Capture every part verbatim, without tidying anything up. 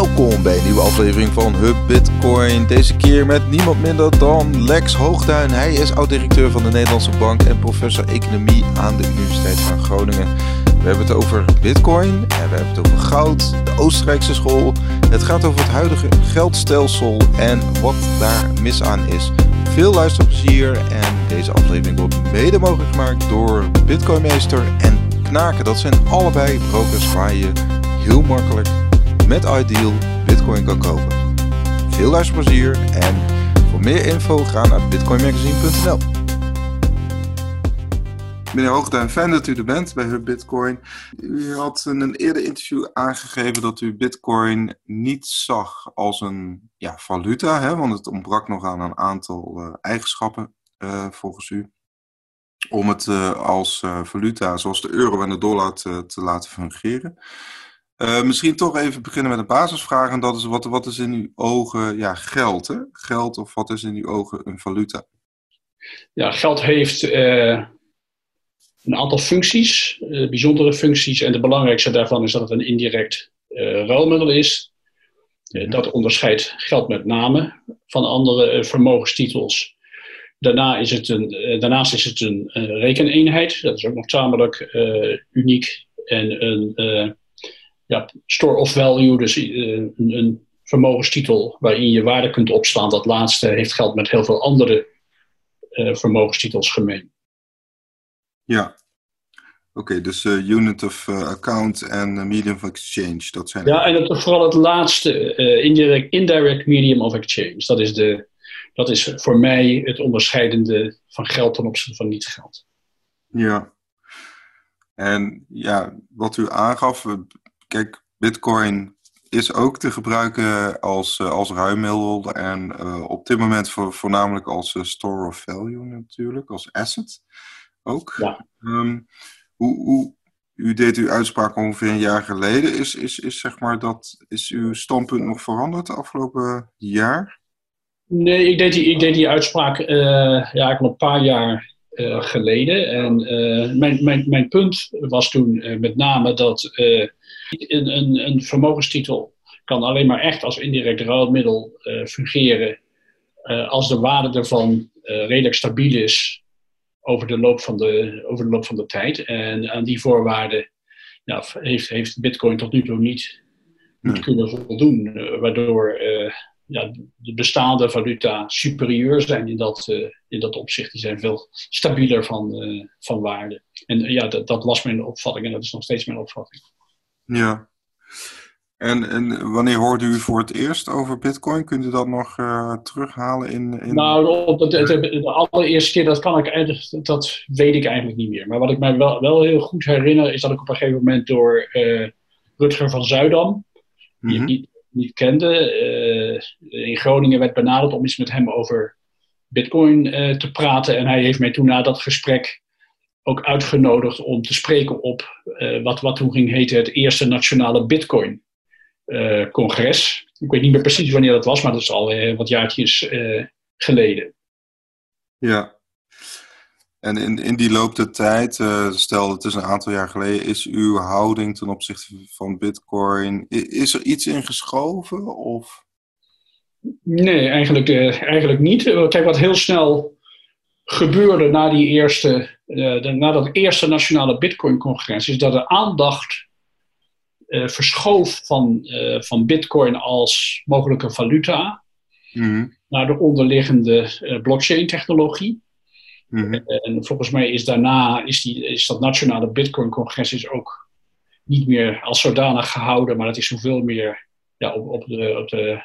Welkom bij een nieuwe aflevering van Hub Bitcoin. Deze keer met niemand minder dan Lex Hoogduin. Hij is oud-directeur van de Nederlandse Bank en professor economie aan de Universiteit van Groningen. We hebben het over Bitcoin en we hebben het over goud, de Oostenrijkse school. Het gaat over het huidige geldstelsel en wat daar mis aan is. Veel luisterplezier en deze aflevering wordt mede mogelijk gemaakt door Bitcoinmeester en Knaken. Dat zijn allebei brokers waar je heel makkelijk met Ideal Bitcoin kan kopen. Veel luisterplezier en voor meer info ga naar bitcoinmagazine punt n l. Meneer Hoogduin, fijn dat u er bent bij Hub Bitcoin. U had in een eerder interview aangegeven dat u Bitcoin niet zag als een ja, valuta, hè, want het ontbrak nog aan een aantal uh, eigenschappen uh, volgens u. Om het uh, als uh, valuta, zoals de euro en de dollar, te, te laten fungeren. Uh, misschien toch even beginnen met een basisvraag. En dat is, wat, wat is in uw ogen ja, geld? Hè? Geld of wat is in uw ogen een valuta? Ja, geld heeft uh, een aantal functies, uh, bijzondere functies. En de belangrijkste daarvan is dat het een indirect uh, ruilmiddel is. Uh, dat onderscheidt geld met name van andere uh, vermogenstitels. Daarna is het een, uh, daarnaast is het een uh, rekeneenheid. Dat is ook nog tamelijk uh, uniek. En een uh, ja, store of value, dus uh, een, een vermogenstitel waarin je waarde kunt opslaan. Dat laatste heeft geld met heel veel andere uh, vermogenstitels gemeen. Ja, oké, okay, dus uh, unit of uh, account en uh, medium of exchange. Dat zijn ja, en het, vooral het laatste, uh, indirect, indirect medium of exchange. Dat is, de, dat is voor mij het onderscheidende van geld ten opzichte van niet-geld. Ja, en ja, wat u aangaf, kijk, Bitcoin is ook te gebruiken als, uh, als ruilmiddel en uh, op dit moment voor, voornamelijk als uh, store of value natuurlijk, als asset ook. Ja. Um, hoe, hoe, u deed uw uitspraak ongeveer een jaar geleden. Is, is, is, zeg maar dat, is uw standpunt nog veranderd de afgelopen jaar? Nee, ik deed die, ik deed die uitspraak uh, ja, eigenlijk al een paar jaar uh, geleden. En uh, mijn, mijn, mijn punt was toen uh, met name dat uh, een, een, een vermogenstitel kan alleen maar echt als indirect ruilmiddel uh, fungeren uh, als de waarde ervan uh, redelijk stabiel is over de loop van de, over de, loop van de tijd. En aan die voorwaarden ja, heeft, heeft Bitcoin tot nu toe niet, niet nee. kunnen voldoen, uh, waardoor uh, ja, de bestaande valuta superieur zijn in dat, uh, in dat opzicht. Die zijn veel stabieler van, uh, van waarde. En uh, ja, dat, dat was mijn opvatting en dat is nog steeds mijn opvatting. Ja. En, en wanneer hoorde u voor het eerst over Bitcoin? Kunt u dat nog uh, terughalen in... in... Nou, op de, de, de allereerste keer, dat, kan ik, dat weet ik eigenlijk niet meer. Maar wat ik mij wel, wel heel goed herinner, is dat ik op een gegeven moment door uh, Rutger van Zuidam, die mm-hmm. ik niet, niet kende, uh, in Groningen werd benaderd om eens met hem over Bitcoin uh, te praten. En hij heeft mij toen na dat gesprek ook uitgenodigd om te spreken op uh, wat, wat toen ging heten het eerste nationale Bitcoin uh, congres. Ik weet niet meer precies wanneer dat was, maar dat is al uh, wat jaartjes uh, geleden. Ja. En in, in die loop der tijd, uh, stel het is een aantal jaar geleden, is uw houding ten opzichte van Bitcoin, is er iets in geschoven? Of? Nee, eigenlijk, uh, eigenlijk niet. Kijk, wat heel snel gebeurde na, die eerste, uh, de, na dat eerste nationale Bitcoin-congres, is dat de aandacht uh, verschoof van, uh, van Bitcoin als mogelijke valuta Mm-hmm. naar de onderliggende uh, blockchain-technologie. Mm-hmm. En volgens mij is daarna is, die, is dat nationale Bitcoin-congres is ook niet meer als zodanig gehouden, maar het is zoveel meer ja, op, op de, op de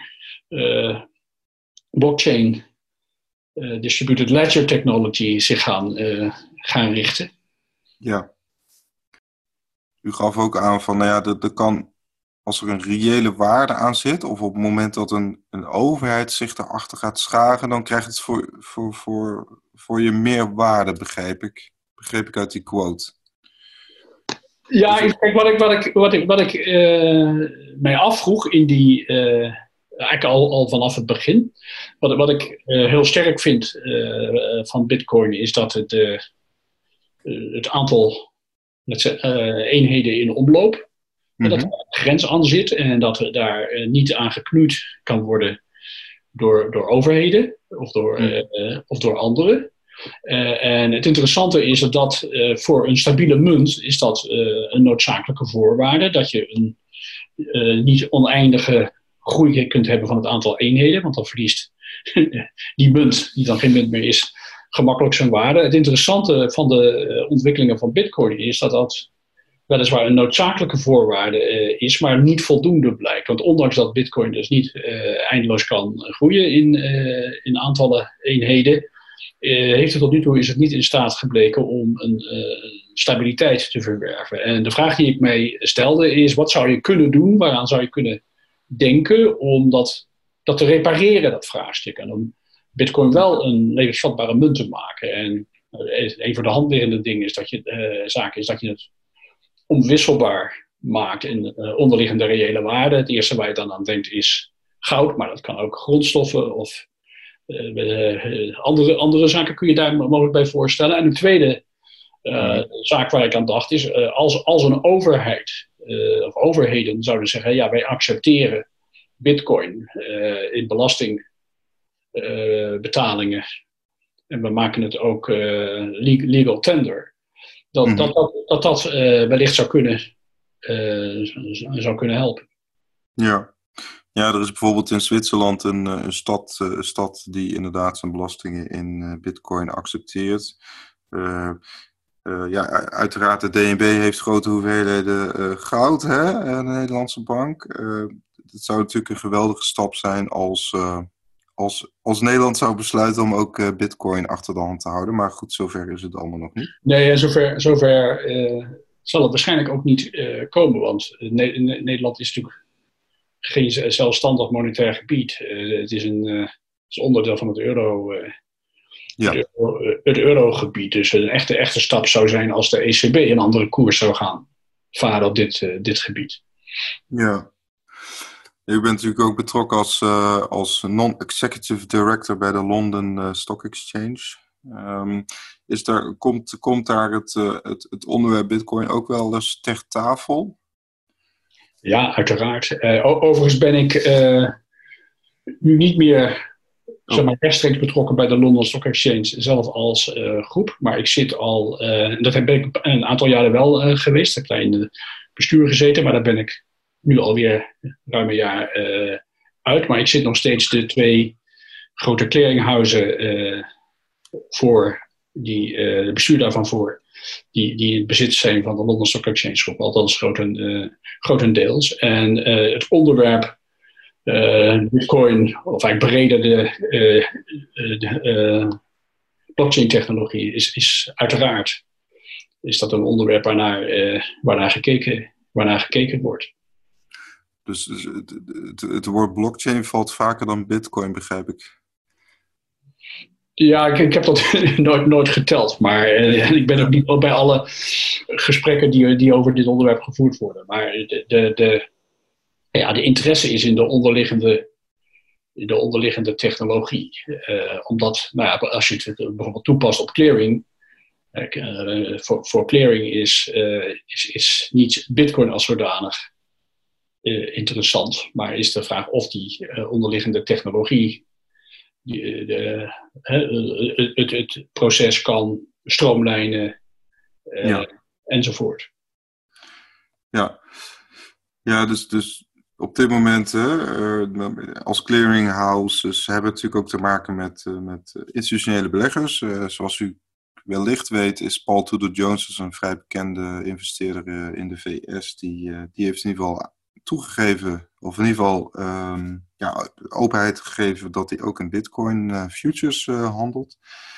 uh, blockchain uh, distributed ledger technology zich gaan, uh, gaan richten. Ja. U gaf ook aan van, nou ja, dat, dat kan, als er een reële waarde aan zit, of op het moment dat een, een overheid zich daarachter gaat scharen, dan krijgt het voor, voor, voor, voor je meer waarde, begreep ik. Begreep ik uit die quote. Ja, kijk, wat ik, wat ik, wat ik, wat ik uh, mij afvroeg in die, uh, eigenlijk al, al vanaf het begin, wat, wat ik uh, heel sterk vind uh, van Bitcoin, is dat het, uh, het aantal let's say, uh, eenheden in omloop Mm-hmm. Dat er een grens aan zit en dat er daar uh, niet aan geknoeid kan worden door, door overheden of door, mm. uh, of door anderen. Uh, en het interessante is dat uh, voor een stabiele munt is dat uh, een noodzakelijke voorwaarde. Dat je een uh, niet oneindige groei kunt hebben van het aantal eenheden. Want dan verliest die munt, die dan geen munt meer is, gemakkelijk zijn waarde. Het interessante van de uh, ontwikkelingen van Bitcoin is dat dat weliswaar een noodzakelijke voorwaarde uh, is, maar niet voldoende blijkt. Want ondanks dat Bitcoin dus niet uh, eindeloos kan groeien in, uh, in aantallen eenheden, Uh, heeft het tot nu toe is het niet in staat gebleken om een uh, stabiliteit te verwerven. En de vraag die ik mij stelde is, wat zou je kunnen doen, waaraan zou je kunnen denken om dat, dat te repareren, dat vraagstuk. En om Bitcoin wel een levensvatbare munt te maken. En uh, een van de hand liggende dingen is dat je, uh, zaak is dat je het onwisselbaar maakt in uh, onderliggende reële waarde. Het eerste waar je dan aan denkt is goud, maar dat kan ook grondstoffen of Uh, uh, andere, andere zaken kun je daar mogelijk bij voorstellen. En een tweede uh, mm. zaak waar ik aan dacht is, uh, als, als een overheid uh, of overheden zouden zeggen, ja, wij accepteren Bitcoin uh, in belastingbetalingen uh, en we maken het ook uh, legal tender, dat mm. dat, dat, dat, dat uh, wellicht zou kunnen, uh, zou kunnen helpen. Ja. Ja, er is bijvoorbeeld in Zwitserland een, een, stad, een stad die inderdaad zijn belastingen in bitcoin accepteert. Uh, uh, ja, uiteraard de D N B heeft grote hoeveelheden uh, goud, hè, de Nederlandse bank. Uh, het zou natuurlijk een geweldige stap zijn als, uh, als, als Nederland zou besluiten om ook uh, bitcoin achter de hand te houden. Maar goed, zover is het allemaal nog niet. Nee, zover, zover uh, zal het waarschijnlijk ook niet uh, komen, want ne- Nederland is natuurlijk geen zelfstandig monetair gebied. Uh, het is een uh, is onderdeel van het euro, uh, ja. het, euro uh, het eurogebied. Dus een echte, echte stap zou zijn als de E C B een andere koers zou gaan varen op dit, uh, dit gebied. Ja. U bent natuurlijk ook betrokken als, uh, als non-executive director bij de London uh, Stock Exchange. Um, is daar, komt, komt daar het, uh, het, het onderwerp Bitcoin ook wel eens ter tafel? Ja, uiteraard. Uh, overigens ben ik uh, nu niet meer zeg maar, rechtstreeks betrokken bij de London Stock Exchange zelf als uh, groep. Maar ik zit al, uh, dat ben ik een aantal jaren wel uh, geweest. Ik heb in het bestuur gezeten, maar daar ben ik nu alweer ruim een jaar uh, uit. Maar ik zit nog steeds de twee grote clearinghuizen uh, voor, die, uh, de bestuur daarvan voor. Die, die in het bezit zijn van de London Stock Exchange groep, althans groten, uh, grotendeels. En uh, het onderwerp uh, Bitcoin, of eigenlijk breder de, uh, de uh, blockchain technologie, is, is uiteraard is dat een onderwerp waarnaar, uh, waarnaar, gekeken, waarnaar gekeken wordt. Dus het, het, het woord blockchain valt vaker dan Bitcoin, begrijp ik. Ja, ik, ik heb dat nooit, nooit geteld, maar uh, ik ben ook niet bij alle gesprekken die, die over dit onderwerp gevoerd worden. Maar de, de, de, ja, de interesse is in de onderliggende, in de onderliggende technologie. Uh, omdat, nou ja, als je het bijvoorbeeld toepast op clearing, uh, voor, voor clearing is, uh, is, is niet Bitcoin als zodanig uh, interessant, maar is de vraag of die uh, onderliggende technologie Die, de, de, het, het proces kan stroomlijnen uh, ja. enzovoort. Ja, ja dus, dus op dit moment hè, uh, als clearinghouses hebben we natuurlijk ook te maken met, uh, met institutionele beleggers. Uh, zoals u wellicht weet is Paul Tudor Jones een vrij bekende investeerder uh, in de V S. Die, uh, die heeft in ieder geval toegegeven, of in ieder geval um, ja, openheid gegeven dat hij ook in Bitcoin uh, futures uh, handelt.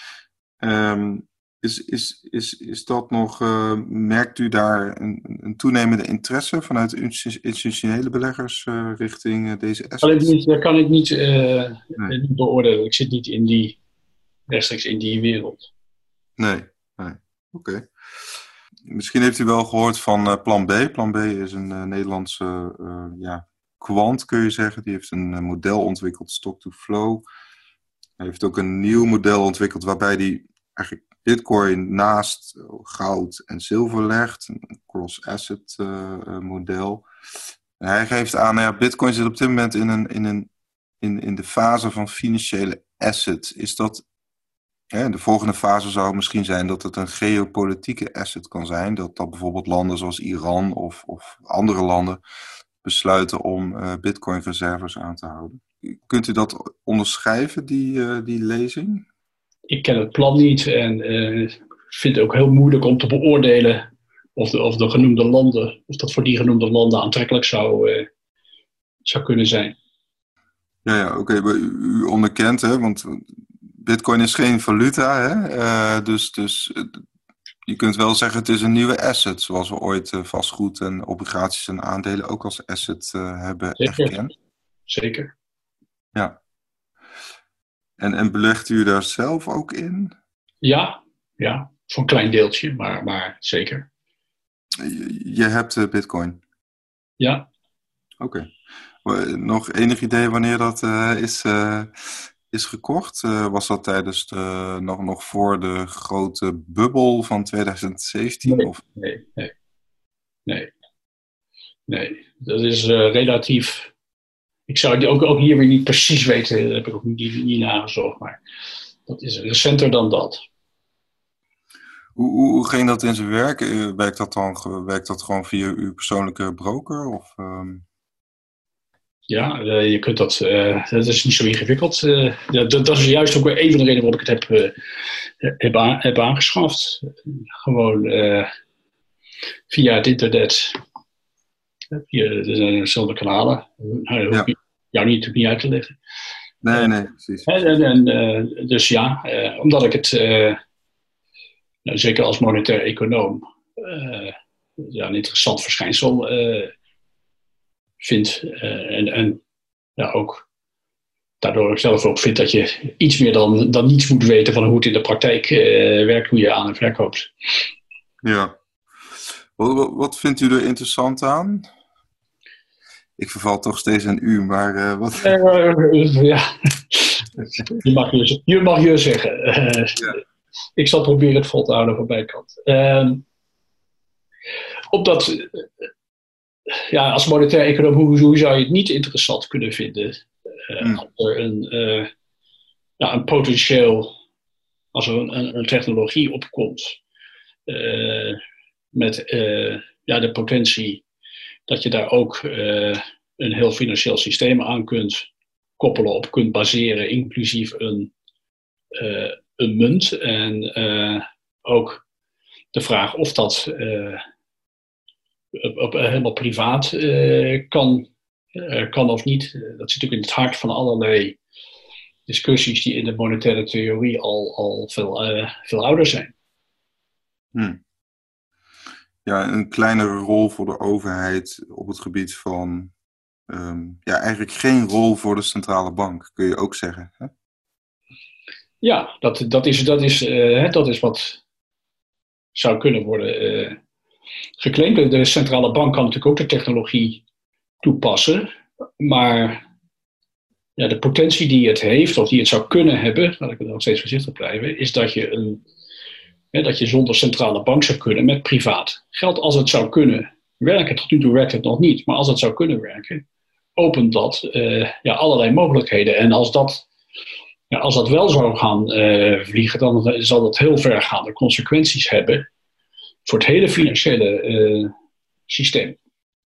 Um, is, is, is, is dat nog, uh, merkt u daar een, een toenemende interesse vanuit institutionele beleggers uh, richting uh, deze assets? Dat kan ik niet, uh, nee. niet beoordelen. Ik zit niet in die, rechtstreeks in die wereld. Nee, nee. Oké. Okay. Misschien heeft u wel gehoord van uh, Plan B. Plan B is een uh, Nederlandse uh, ja, kwant, kun je zeggen. Die heeft een uh, model ontwikkeld, Stock to Flow. Hij heeft ook een nieuw model ontwikkeld waarbij hij eigenlijk Bitcoin naast goud en zilver legt, een cross-asset uh, model. En hij geeft aan, ja, Bitcoin zit op dit moment in, een, in, een, in, in de fase van financiële asset. Is dat, hè, de volgende fase zou misschien zijn dat het een geopolitieke asset kan zijn. Dat, dat bijvoorbeeld landen zoals Iran of, of andere landen besluiten om uh, Bitcoin-reserves aan te houden. Kunt u dat onderschrijven, die, uh, die lezing? Ik ken het plan niet en uh, vind het ook heel moeilijk om te beoordelen of de, of de genoemde landen, of dat voor die genoemde landen aantrekkelijk zou, uh, zou kunnen zijn. Ja, ja oké. Okay. U, u onderkent, hè, want Bitcoin is geen valuta, hè? Uh, dus, dus uh, je kunt wel zeggen het is een nieuwe asset, zoals we ooit uh, vastgoed en obligaties en aandelen ook als asset uh, hebben Zeker. erkend. Zeker. Ja. En, en belegt u daar zelf ook in? Ja, ja, voor een klein deeltje, maar, maar zeker. Je, je hebt uh, Bitcoin? Ja. Oké. Okay. Nog enig idee wanneer dat uh, is, uh, is gekocht? Uh, was dat tijdens de, nog, nog voor de grote bubbel van twintig zeventien? Nee, of? nee, nee, nee. Nee, dat is uh, relatief. Ik zou het ook, ook hier weer niet precies weten, dat heb ik ook niet, niet nagezocht, maar dat is recenter dan dat. Hoe, hoe, hoe ging dat in zijn werk? Werkt dat dan werkt dat gewoon via uw persoonlijke broker? Of, um... Ja, uh, je kunt dat, uh, dat is niet zo ingewikkeld. Uh, dat, dat is juist ook weer een van de redenen waarom ik het heb, uh, heb, aan, heb aangeschaft. Gewoon uh, via het internet. Via dezelfde kanalen. Nou, dat hoef ik jou niet, niet uit te leggen. Nee, nee, precies. En, en, uh, dus ja, uh, omdat ik het, uh, nou, zeker als monetair econoom, uh, ja, een interessant verschijnsel uh, vind. Uh, en, en ja, ook daardoor ik zelf ook vind dat je iets meer dan, dan niets moet weten van hoe het in de praktijk uh, werkt, hoe je aan en verkoopt. Ja. Wat, wat vindt u er interessant aan? Ik verval toch steeds aan u, maar uh, wat... Uh, ja, je mag je, je, mag je zeggen. Uh, ja. Ik zal proberen het vol te houden van mijn kant. Uh, Omdat, uh, ja, als monetair econoom, hoe, hoe zou je het niet interessant kunnen vinden? Uh, hmm. Als er een, uh, ja, een potentieel, als er een, een technologie opkomt, uh, met uh, ja, de potentie dat je daar ook uh, een heel financieel systeem aan kunt koppelen, op kunt baseren, inclusief een, uh, een munt. En uh, ook de vraag of dat uh, op, op, helemaal privaat uh, kan, uh, kan of niet. Dat zit natuurlijk in het hart van allerlei discussies die in de monetaire theorie al, al veel, uh, veel ouder zijn. Hmm. Ja, een kleinere rol voor de overheid op het gebied van... Um, ja, eigenlijk geen rol voor de centrale bank, kun je ook zeggen. Hè? Ja, dat, dat, is, dat, is, uh, dat is wat zou kunnen worden uh, geclaimd. De centrale bank kan natuurlijk ook de technologie toepassen. Maar ja, de potentie die het heeft, of die het zou kunnen hebben, laat ik er nog steeds voorzichtig blijven, is dat je een... dat je zonder centrale bank zou kunnen met privaat geld, als het zou kunnen werken. Tot nu toe werkt het nog niet, maar als het zou kunnen werken, opent dat uh, ja, allerlei mogelijkheden. En als dat, ja, als dat wel zou gaan uh, vliegen, dan zal dat heel vergaande consequenties hebben voor het hele financiële uh, systeem.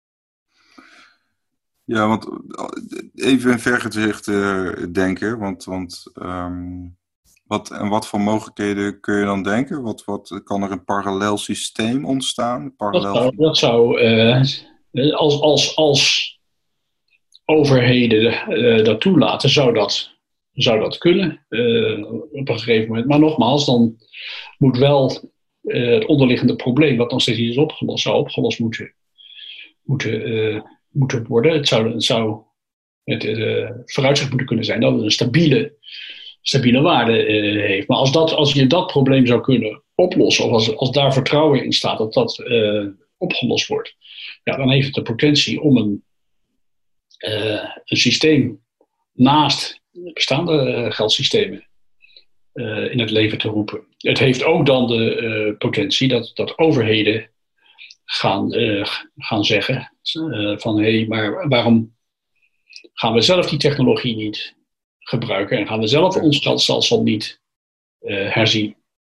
Ja, want even in vergezicht uh, denken, want... want um... Wat, en wat voor mogelijkheden kun je dan denken? Wat, wat, kan er een parallel systeem ontstaan? Parallel... Dat zou, dat zou uh, als, als, als overheden uh, dat toelaten, zou dat, zou dat kunnen uh, op een gegeven moment. Maar nogmaals, dan moet wel uh, het onderliggende probleem, wat nog steeds niet is opgelost, zou opgelost moeten, moeten, uh, moeten worden. Het zou, het zou het uh, vooruitzicht moeten kunnen zijn dat het een stabiele stabiele waarde uh, heeft. Maar als, dat, als je dat probleem zou kunnen oplossen, of als, als daar vertrouwen in staat dat dat uh, opgelost wordt, ja, dan heeft het de potentie om een, uh, een systeem naast bestaande uh, geldsystemen uh, in het leven te roepen. het heeft ook dan de uh, potentie dat, dat overheden gaan, uh, gaan zeggen uh, van hé, hey, maar waarom gaan we zelf die technologie niet gebruiken en gaan we zelf ons geldstelsel niet uh, herzien?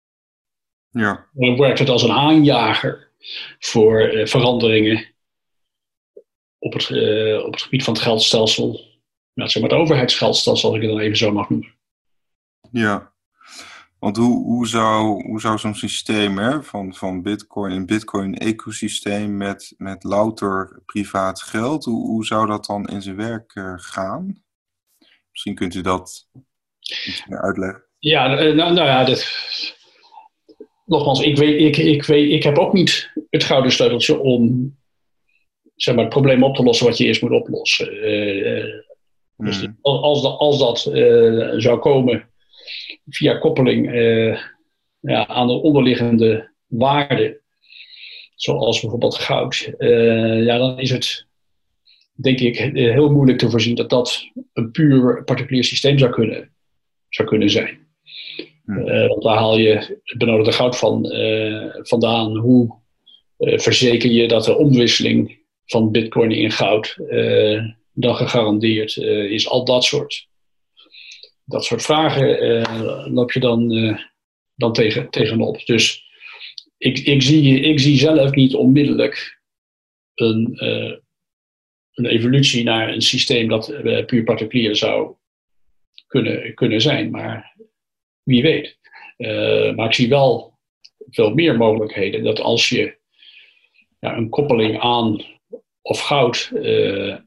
Ja. Dan werkt het als een aanjager voor uh, veranderingen op het, uh, op het gebied van het geldstelsel. Nou, zeg maar het overheidsgeldstelsel, als ik het dan even zo mag noemen. Ja, want hoe, hoe zou, hoe zou zo'n systeem hè, van, van Bitcoin, een Bitcoin-ecosysteem met, met louter privaat geld, hoe, hoe zou dat dan in zijn werk uh, gaan? Misschien kunt u dat iets meer uitleggen. Ja, nou, nou ja, dat, nogmaals, ik, weet, ik, ik, weet, ik heb ook niet het gouden sleuteltje om zeg maar, het probleem op te lossen wat je eerst moet oplossen. Uh, hmm. Dus als, dat, als dat uh, zou komen via koppeling uh, ja, aan de onderliggende waarden, zoals bijvoorbeeld goud, uh, ja, dan is het, denk ik, heel moeilijk te voorzien dat dat een puur particulier systeem zou kunnen, zou kunnen zijn. Hmm. Uh, want daar haal je het benodigde goud van, uh, vandaan. Hoe uh, verzeker je dat de omwisseling van bitcoin in goud uh, dan gegarandeerd uh, is? Al dat soort, dat soort vragen uh, loop je dan, uh, dan tegen, tegenop. Dus ik, ik, zie, ik zie zelf niet onmiddellijk een, uh, een evolutie naar een systeem dat uh, puur particulier zou kunnen, kunnen zijn. Maar wie weet. Uh, maar ik zie wel veel meer mogelijkheden dat als je ja, een koppeling aan of goud uh,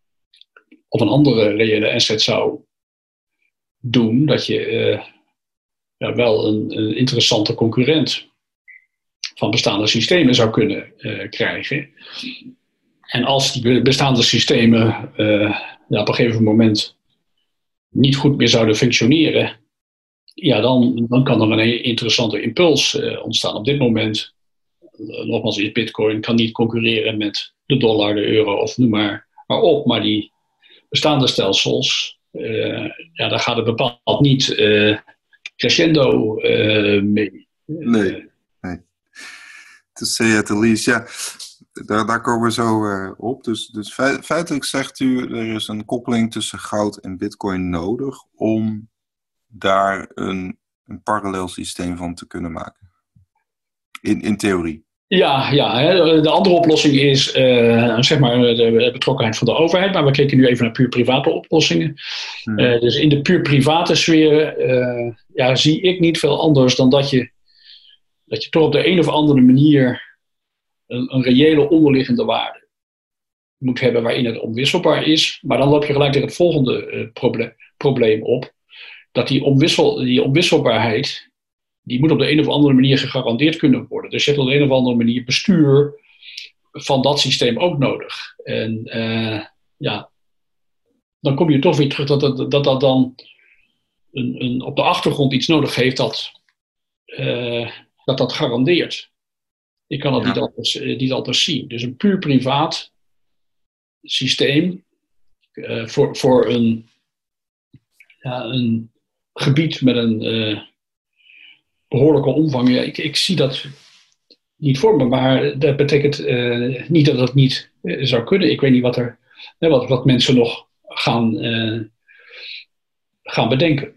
of een andere reële asset zou doen, dat je uh, ja, wel een, een interessante concurrent van bestaande systemen zou kunnen uh, krijgen. En als die bestaande systemen uh, ja, op een gegeven moment niet goed meer zouden functioneren, ja, dan, dan kan er een interessante impuls uh, ontstaan. Op dit moment, uh, nogmaals, is Bitcoin kan niet concurreren met de dollar, de euro of noem maar, maar op. Maar die bestaande stelsels, uh, ja, daar gaat het bepaald niet uh, crescendo uh, mee. Nee, nee. To say at the least, ja. Daar, daar komen we zo uh, op. Dus, dus feitelijk zegt u, er is een koppeling tussen goud en Bitcoin nodig om daar een, een parallel systeem van te kunnen maken. In, in theorie. Ja, ja hè. De andere oplossing is uh, zeg maar de betrokkenheid van de overheid. Maar we kijken nu even naar puur private oplossingen. Hmm. Uh, dus in de puur private sfeer uh, ja, zie ik niet veel anders dan dat je, dat je toch op de een of andere manier een, een reële onderliggende waarde moet hebben waarin het onwisselbaar is. Maar dan loop je gelijk tegen het volgende uh, proble- probleem op. Dat die, onwissel, die onwisselbaarheid, die moet op de een of andere manier gegarandeerd kunnen worden. Dus je hebt op de een of andere manier bestuur van dat systeem ook nodig. En uh, ja, dan kom je toch weer terug dat dat, dat, dat dan een, een, op de achtergrond iets nodig heeft dat uh, dat, dat garandeert. Ik kan dat ja. niet, anders, uh, niet anders zien. Dus een puur privaat systeem uh, voor, voor een, ja, een gebied met een uh, behoorlijke omvang. Ja, ik, ik zie dat niet voor me, maar dat betekent uh, niet dat dat niet uh, zou kunnen. Ik weet niet wat, er, uh, wat, wat mensen nog gaan, uh, gaan bedenken.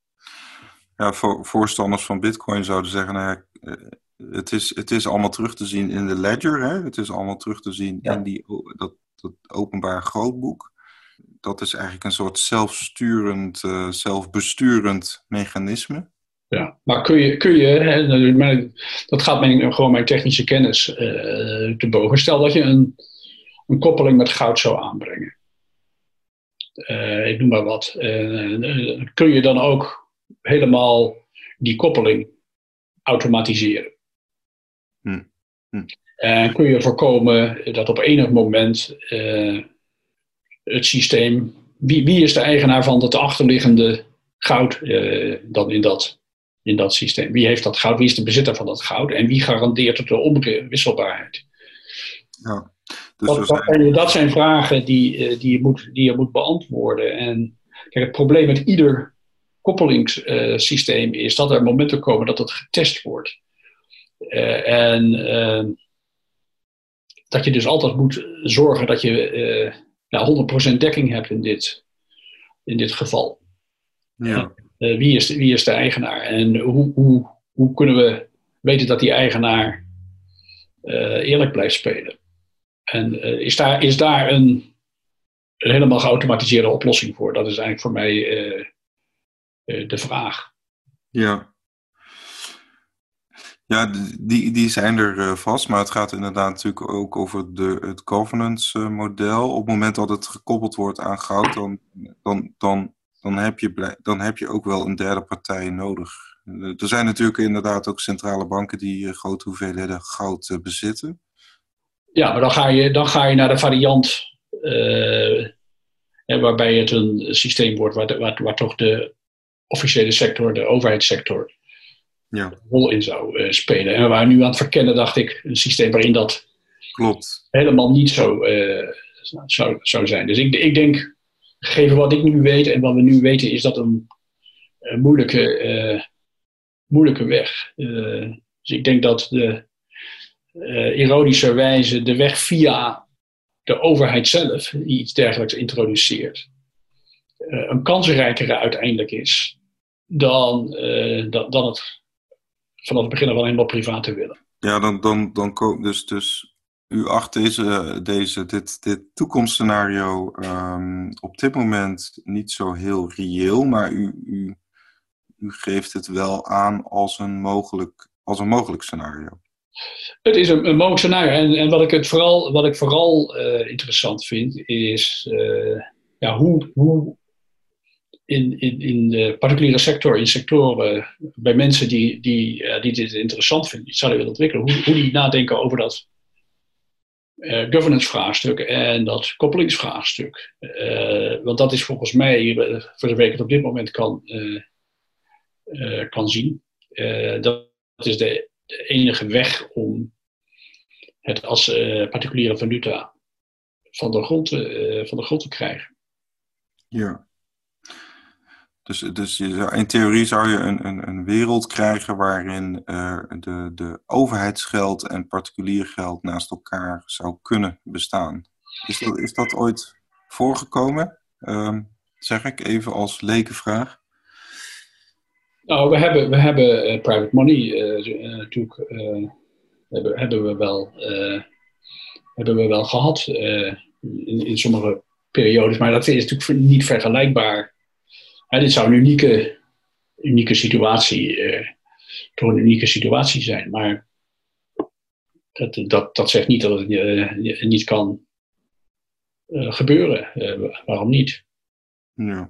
Ja, voor, voorstanders van Bitcoin zouden zeggen, nou ja, het, is, het is allemaal terug te zien in de ledger. Hè? Het is allemaal terug te zien ja. in die, dat, dat openbaar grootboek. Dat is eigenlijk een soort zelfsturend, uh, zelfbesturend mechanisme. Ja, maar kun je, kun je hè, dat gaat mijn, gewoon mijn technische kennis uh, te boven. Stel dat je een, een koppeling met goud zou aanbrengen. Uh, ik noem maar wat. Uh, kun je dan ook helemaal die koppeling automatiseren? Hm. Hm. En kun je voorkomen dat op enig moment uh, het systeem, wie, wie is de eigenaar van het achterliggende goud uh, dan in dat, in dat systeem? Wie heeft dat goud? Wie is de bezitter van dat goud? En wie garandeert het de onwisselbaarheid? Ja, dus dat, dat, zijn... dat zijn vragen die, uh, die, je moet, die je moet beantwoorden. En kijk, het probleem met ieder koppelingssysteem is dat er momenten komen dat het getest wordt. Uh, en uh, dat je dus altijd moet zorgen dat je uh, nou, honderd procent dekking hebt in dit, in dit geval. Ja. Uh, wie, is, wie is de eigenaar? En hoe, hoe, hoe kunnen we weten dat die eigenaar uh, eerlijk blijft spelen? En uh, is daar, is daar een, een helemaal geautomatiseerde oplossing voor? Dat is eigenlijk voor mij uh, uh, de vraag. Ja. Ja, die, die zijn er uh, vast, maar het gaat inderdaad natuurlijk ook over de, het governance uh, model. Op het moment dat het gekoppeld wordt aan goud, dan, dan, dan, dan, heb, je, dan heb je ook wel een derde partij nodig. Uh, er zijn natuurlijk inderdaad ook centrale banken die uh, grote hoeveelheden goud uh, bezitten. Ja, maar dan ga je, dan ga je naar de variant uh, waarbij het een systeem wordt waar, waar, waar toch de officiële sector, de overheidssector, ja. een rol in zou uh, spelen. En we waren nu aan het verkennen, dacht ik, een systeem waarin dat klopt. helemaal niet zo uh, zou, zou zijn. Dus ik, ik denk, gegeven wat ik nu weet en wat we nu weten, is dat een, een moeilijke, uh, moeilijke weg. Uh, dus ik denk dat de uh, ironischerwijze de weg via de overheid zelf, die iets dergelijks introduceert, uh, een kansrijkere uiteindelijk is dan, uh, dan, dan het vanaf het begin al wel helemaal privaat te willen. Ja, dan, dan, dan komt dus, dus u acht deze, deze, dit, dit toekomstscenario um, op dit moment niet zo heel reëel, maar u, u, u geeft het wel aan als een mogelijk, als een mogelijk scenario. Het is een, een mogelijk scenario. En, en wat ik, het vooral, wat ik vooral uh, interessant vind, is uh, ja, hoe, hoe in, in, in de particuliere sector, in sectoren, bij mensen die, die, uh, die dit interessant vinden, die zouden willen ontwikkelen, hoe, hoe die nadenken over dat uh, governance-vraagstuk en dat koppelingsvraagstuk. Uh, want dat is volgens mij, voor zover ik het op dit moment kan, uh, uh, kan zien, uh, dat is de de enige weg om het als uh, particuliere valuta van de grond, uh, van de grond te krijgen. Ja. Dus, dus je zou, in theorie zou je een, een, een wereld krijgen waarin uh, de, de overheidsgeld en particulier geld naast elkaar zou kunnen bestaan. Is dat, is dat ooit voorgekomen? Uh, zeg ik even als lekenvraag. Nou, we hebben, we hebben uh, private money uh, uh, natuurlijk uh, hebben, hebben, we wel, uh, hebben we wel gehad uh, in, in sommige periodes, maar dat is natuurlijk niet vergelijkbaar. Uh, dit zou een unieke, unieke situatie, uh, toch een unieke situatie zijn, maar dat, dat, dat zegt niet dat het uh, niet kan uh, gebeuren. Uh, waarom niet? Ja.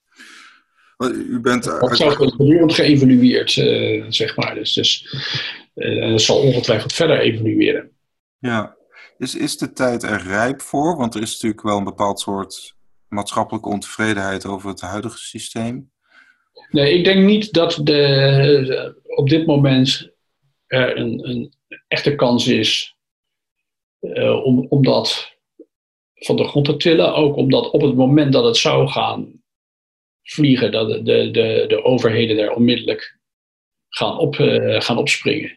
U bent dat uit... zou voortdurend geëvalueerd, uh, zeg maar. Dus, dus uh, dat zal ongetwijfeld verder evolueren. Ja. Is, is de tijd er rijp voor? Want er is natuurlijk wel een bepaald soort maatschappelijke ontevredenheid over het huidige systeem. Nee, ik denk niet dat de, de, op dit moment er een, een echte kans is uh, om, om dat van de grond te tillen. Ook omdat op het moment dat het zou gaan vliegen, dat de, de, de, de overheden daar onmiddellijk gaan, op, uh, gaan opspringen.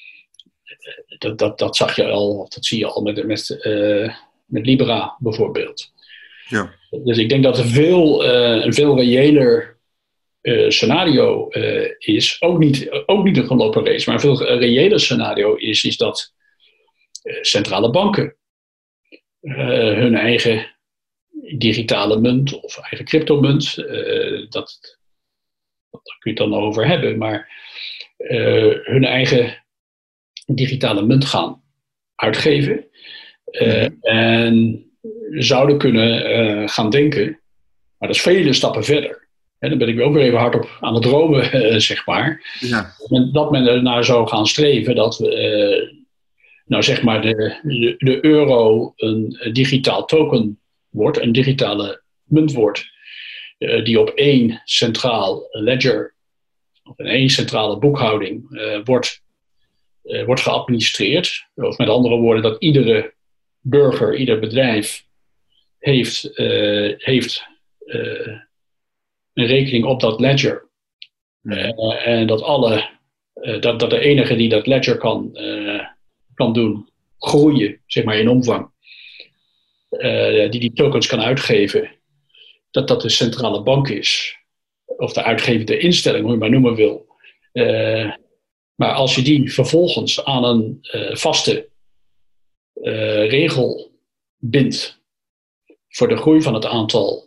Dat, dat, dat zag je al, dat zie je al met, met, uh, met Libra bijvoorbeeld. Ja. Dus ik denk dat er veel, uh, een veel reëler uh, scenario uh, is, ook niet, ook niet een gelopen race, maar een veel reëler scenario is, is dat uh, centrale banken uh, hun eigen digitale munt of eigen cryptomunt, uh, dat, daar kun je het dan over hebben, maar uh, hun eigen digitale munt gaan uitgeven uh, mm-hmm. en zouden kunnen uh, gaan denken, maar dat is vele stappen verder. En dan ben ik ook weer even hard op aan het dromen, uh, zeg maar. Ja. Dat men er naar zou gaan streven dat we, uh, nou zeg maar, de, de, de euro een, een digitaal token wordt, een digitale munt wordt, uh, die op één centraal ledger, of in één centrale boekhouding uh, wordt, uh, wordt geadministreerd. Of met andere woorden, dat iedere burger, ieder bedrijf heeft, uh, heeft uh, een rekening op dat ledger. Mm-hmm. Uh, en dat, alle, uh, dat, dat de enige die dat ledger kan, uh, kan doen, groeien, zeg maar in omvang, uh, die die tokens kan uitgeven, dat dat de centrale bank is. Of de uitgevende instelling, hoe je maar noemen wil. Uh, maar als je die vervolgens aan een uh, vaste uh, regel bindt voor de groei van het aantal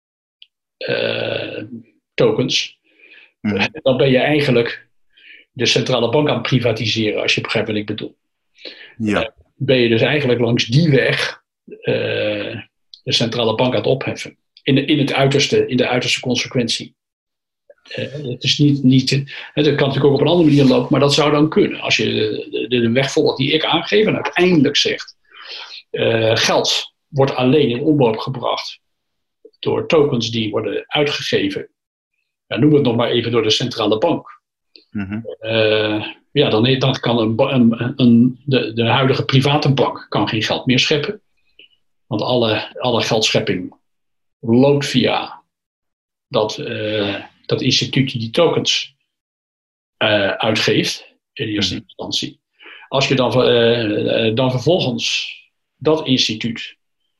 uh, tokens, mm. dan ben je eigenlijk de centrale bank aan het privatiseren, als je begrijpt wat ik bedoel. Ja. Uh, ben je dus eigenlijk langs die weg uh, de centrale bank aan het opheffen. In, de, in, het uiterste, in de uiterste consequentie. Uh, het is niet, niet, dat kan natuurlijk ook op een andere manier lopen, maar dat zou dan kunnen. Als je de, de, de weg volgt die ik aangeef en uiteindelijk zegt, uh, geld wordt alleen in omloop gebracht door tokens die worden uitgegeven. Ja, noem het nog maar even door de centrale bank. Mm-hmm. Uh, ja, dan, dan kan een, een, een, de, de huidige private bank kan geen geld meer scheppen. Want alle, alle geldschepping loopt via dat, uh, dat instituut die tokens uh, uitgeeft in eerste mm-hmm. instantie. Als je dan, uh, dan vervolgens dat instituut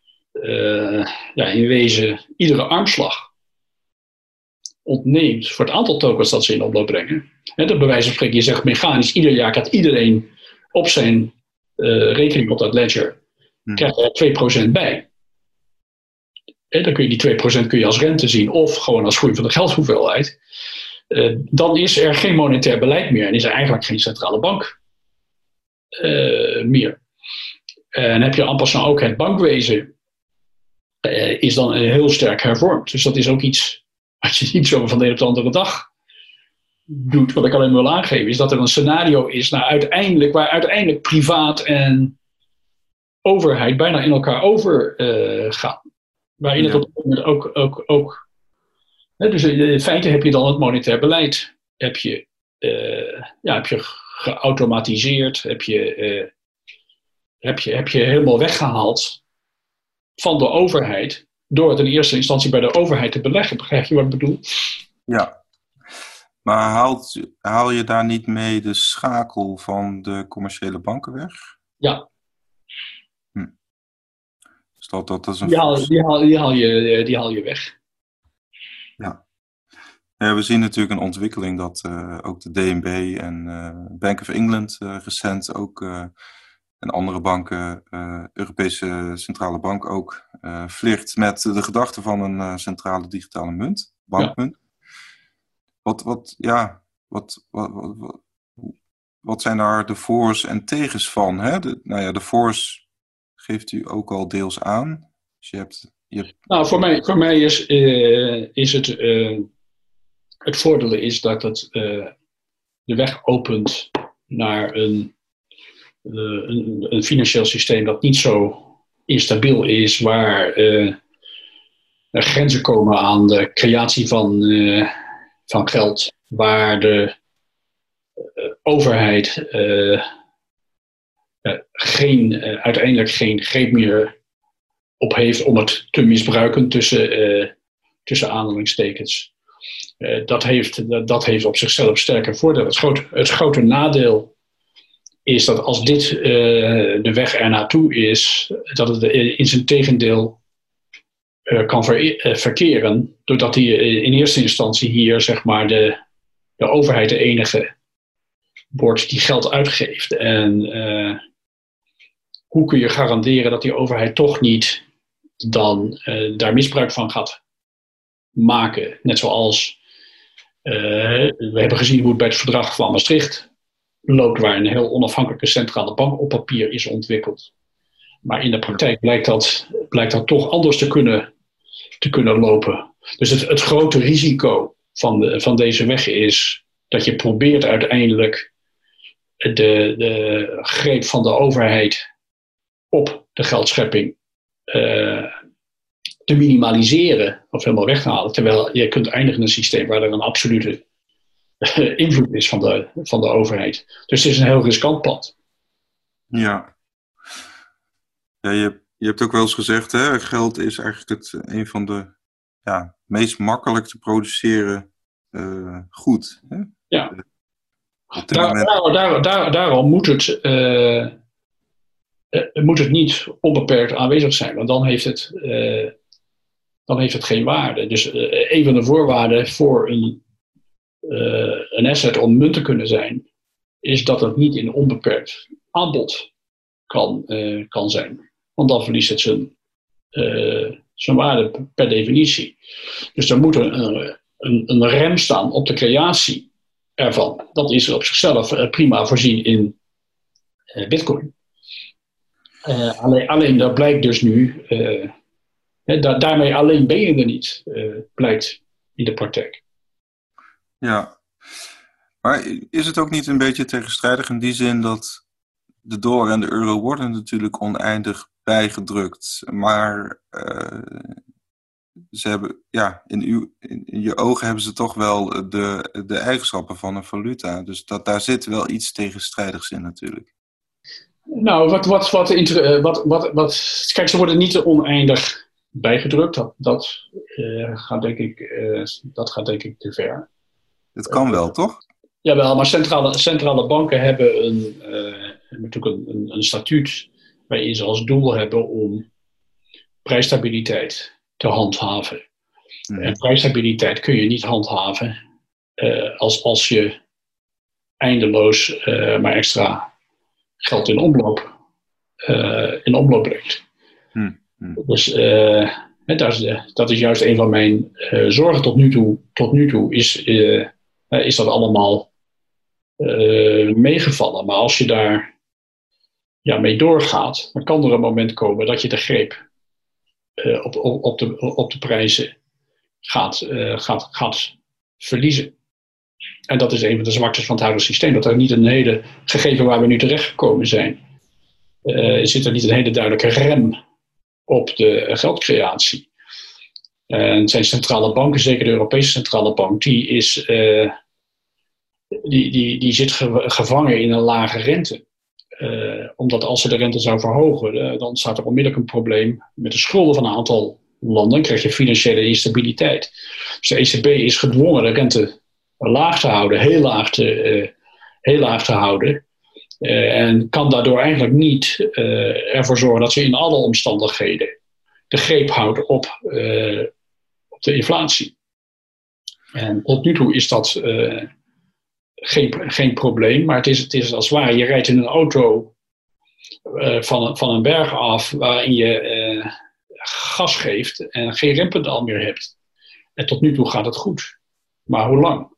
uh, ja, in wezen iedere armslag ontneemt voor het aantal tokens dat ze in omloop brengen. He, dat bij wijze van spreken, je zegt mechanisch, ieder jaar gaat iedereen op zijn uh, rekening op dat ledger, hmm. krijgt er twee procent bij. He, dan kun je die twee procent kun je als rente zien, of gewoon als groei van de geldhoeveelheid. Uh, dan is er geen monetair beleid meer en is er eigenlijk geen centrale bank uh, meer. En heb je en passant ook het bankwezen, uh, is dan heel sterk hervormd. Dus dat is ook iets wat je niet zo van de een op de andere dag doet. Wat ik alleen wil aangeven is dat er een scenario is naar uiteindelijk, waar uiteindelijk privaat en overheid bijna in elkaar overgaan. Uh, waarin ja. het op het moment ook... ook, ook hè, dus in feite heb je dan het monetair beleid. Heb je, uh, ja, heb je geautomatiseerd. Heb je, uh, heb, je, heb je helemaal weggehaald van de overheid. Door het in eerste instantie bij de overheid te beleggen. Begrijp je wat ik bedoel? Ja. Maar haalt, haal je daar niet mee de schakel van de commerciële banken weg? Ja. Hm. Dus dat, dat is een die, haal, die, haal, die, haal je, die haal je weg. Ja. Ja, we zien natuurlijk een ontwikkeling dat uh, ook de D N B en uh, Bank of England uh, recent ook... Uh, en andere banken, uh, Europese Centrale Bank ook, uh, flirt met de gedachte van een uh, centrale digitale munt, bankmunt. Ja. Wat, wat, ja, wat, wat, wat, wat, wat zijn daar de voor's en tegens van? Hè? De, nou ja, de voor's geeft u ook al deels aan. Dus je hebt, je hebt... Nou, voor mij, voor mij is, uh, is het, uh, het voordeel is dat het uh, de weg opent naar een Uh, een, een financieel systeem dat niet zo instabiel is, waar uh, er grenzen komen aan de creatie van, uh, van geld, waar de uh, overheid uh, uh, geen, uh, uiteindelijk geen greep meer op heeft om het te misbruiken tussen, uh, tussen aanhalingstekens. Uh, dat, heeft, dat, dat heeft op zichzelf sterke voordelen. Het grote, het grote nadeel is dat als dit uh, de weg er naartoe is, dat het in zijn tegendeel uh, kan ver, uh, verkeren, doordat die uh, in eerste instantie hier zeg maar de, de overheid de enige wordt die geld uitgeeft. En uh, hoe kun je garanderen dat die overheid toch niet dan uh, daar misbruik van gaat maken? Net zoals uh, we hebben gezien hoe het bij het verdrag van Maastricht loopt, waar een heel onafhankelijke centrale bank op papier is ontwikkeld. Maar in de praktijk blijkt dat, blijkt dat toch anders te kunnen, te kunnen lopen. Dus het, het grote risico van, de, van deze weg is dat je probeert uiteindelijk de, de greep van de overheid op de geldschepping uh, te minimaliseren of helemaal weg te halen. Terwijl je kunt eindigen in een systeem waar er een absolute invloed is van de, van de overheid. Dus het is een heel riskant pad. Ja. Ja, je, je hebt ook wel eens gezegd, hè, geld is eigenlijk het, een van de ja, meest makkelijk te produceren uh, goed. Hè? Ja. Daar, moment... daar, daar, daar, daarom moet het, uh, uh, moet het niet onbeperkt aanwezig zijn, want dan heeft het, uh, dan heeft het geen waarde. Dus uh, een van de voorwaarden voor een, uh, een asset om munt te kunnen zijn, is dat het niet in onbeperkt aanbod kan, uh, kan zijn. Want dan verliest het zijn, uh, zijn waarde per definitie. Dus er moet een, een, een rem staan op de creatie ervan. Dat is op zichzelf uh, prima voorzien in uh, Bitcoin. Uh, alleen, alleen dat blijkt dus nu, uh, he, da- daarmee alleen ben je er niet, uh, blijkt in de praktijk. Ja, maar is het ook niet een beetje tegenstrijdig in die zin dat de dollar en de euro worden natuurlijk oneindig bijgedrukt, maar uh, ze hebben, ja, in, uw, in, in je ogen hebben ze toch wel de, de eigenschappen van een valuta. Dus dat, daar zit wel iets tegenstrijdigs in natuurlijk. Nou, wat, wat, wat, wat, wat, wat kijk, ze worden niet oneindig bijgedrukt. Dat, dat, uh, gaat, denk ik, uh, dat gaat denk ik te ver. Het kan wel, uh, toch? Jawel, maar centrale, centrale banken hebben een, uh, natuurlijk een, een, een statuut waarin ze als doel hebben om prijsstabiliteit te handhaven. Mm. En prijsstabiliteit kun je niet handhaven uh, als, als je eindeloos uh, maar extra geld in omloop, uh, in omloop brengt. Mm. Mm. Dus uh, dat, is de, dat is juist een van mijn uh, zorgen tot nu toe. Tot nu toe is, uh, is dat allemaal uh, meegevallen. Maar als je daar ja, mee doorgaat, dan kan er een moment komen dat je de greep Uh, op, op, op, de, op de prijzen gaat, uh, gaat, gaat verliezen. En dat is een van de zwaktes van het huidige systeem. Dat er niet een hele, gegeven waar we nu terechtgekomen zijn, uh, zit er niet een hele duidelijke rem op de geldcreatie. En het zijn centrale banken, zeker de Europese centrale bank, die, is, uh, die, die, die zit ge, gevangen in een lage rente. Uh, omdat als ze de rente zou verhogen, uh, dan staat er onmiddellijk een probleem met de schulden van een aantal landen. Dan krijg je financiële instabiliteit. Dus de E C B is gedwongen de rente laag te houden, heel laag te, uh, heel laag te houden. Uh, en kan daardoor eigenlijk niet uh, ervoor zorgen dat ze in alle omstandigheden de greep houdt op, uh, op de inflatie. En tot nu toe is dat Uh, Geen, geen probleem, maar het is, het is als het ware, je rijdt in een auto uh, van, van een berg af waarin je uh, gas geeft en geen rempedaal meer hebt. En tot nu toe gaat het goed. Maar hoe lang?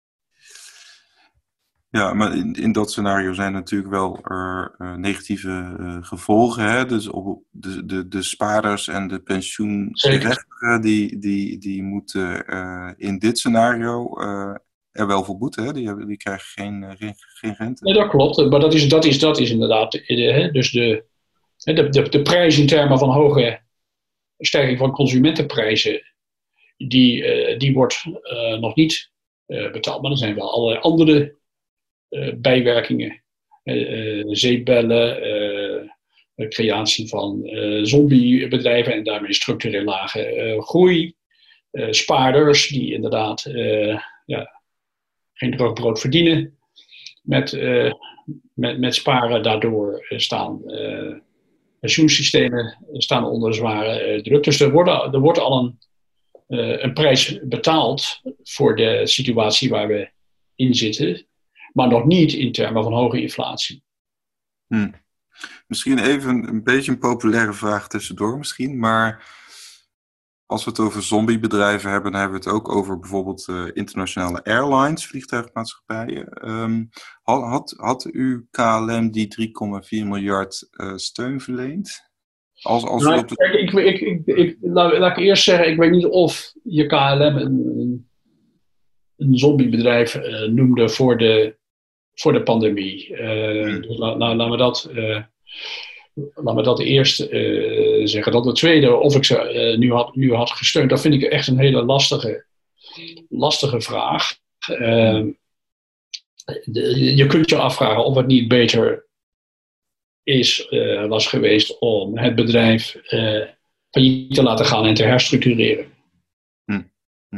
Ja, maar in, in dat scenario zijn natuurlijk wel er uh, negatieve uh, gevolgen. Hè? Dus op de, de, de spaarders en de pensioengerechtigen die, die, die moeten uh, in dit scenario Uh, er wel voor boete, hè? Die, hebben, die krijgen geen, geen, geen rente. Nee, dat klopt, maar dat is, dat is, dat is inderdaad, hè? Dus de, de, de, de prijs in termen van hoge stijging van consumentenprijzen, die, uh, die wordt uh, nog niet uh, betaald. Maar er zijn wel allerlei andere uh, bijwerkingen. Uh, uh, zeepbellen, uh, de creatie van uh, zombiebedrijven en daarmee structureel lage uh, groei. Uh, spaarders die inderdaad Uh, ja, geen droog brood verdienen met, uh, met, met sparen. Daardoor uh, staan uh, pensioensystemen staan onder zware uh, druk. Dus er, worden, er wordt al een, uh, een prijs betaald voor de situatie waar we in zitten. Maar nog niet in termen van hoge inflatie. Hmm. Misschien even een beetje een populaire vraag tussendoor misschien, maar als we het over zombiebedrijven hebben, dan hebben we het ook over bijvoorbeeld uh, internationale airlines, vliegtuigmaatschappijen. Um, had, had u K L M die drie komma vier miljard uh, steun verleend? Als, als nou, op de... kijk, ik, ik, ik, ik, laat, laat ik eerst zeggen, ik weet niet of je K L M een, een zombiebedrijf uh, noemde voor de, voor de pandemie. Uh, hmm. Dus laat, laat, laat me dat Uh, Laat me dat eerst uh, zeggen. Dan de tweede, of ik ze uh, nu, had, nu had gesteund, dat vind ik echt een hele lastige, lastige vraag. Uh, de, je kunt je afvragen of het niet beter is, uh, was geweest om het bedrijf uh, failliet te laten gaan en te herstructureren. Hm. Hm.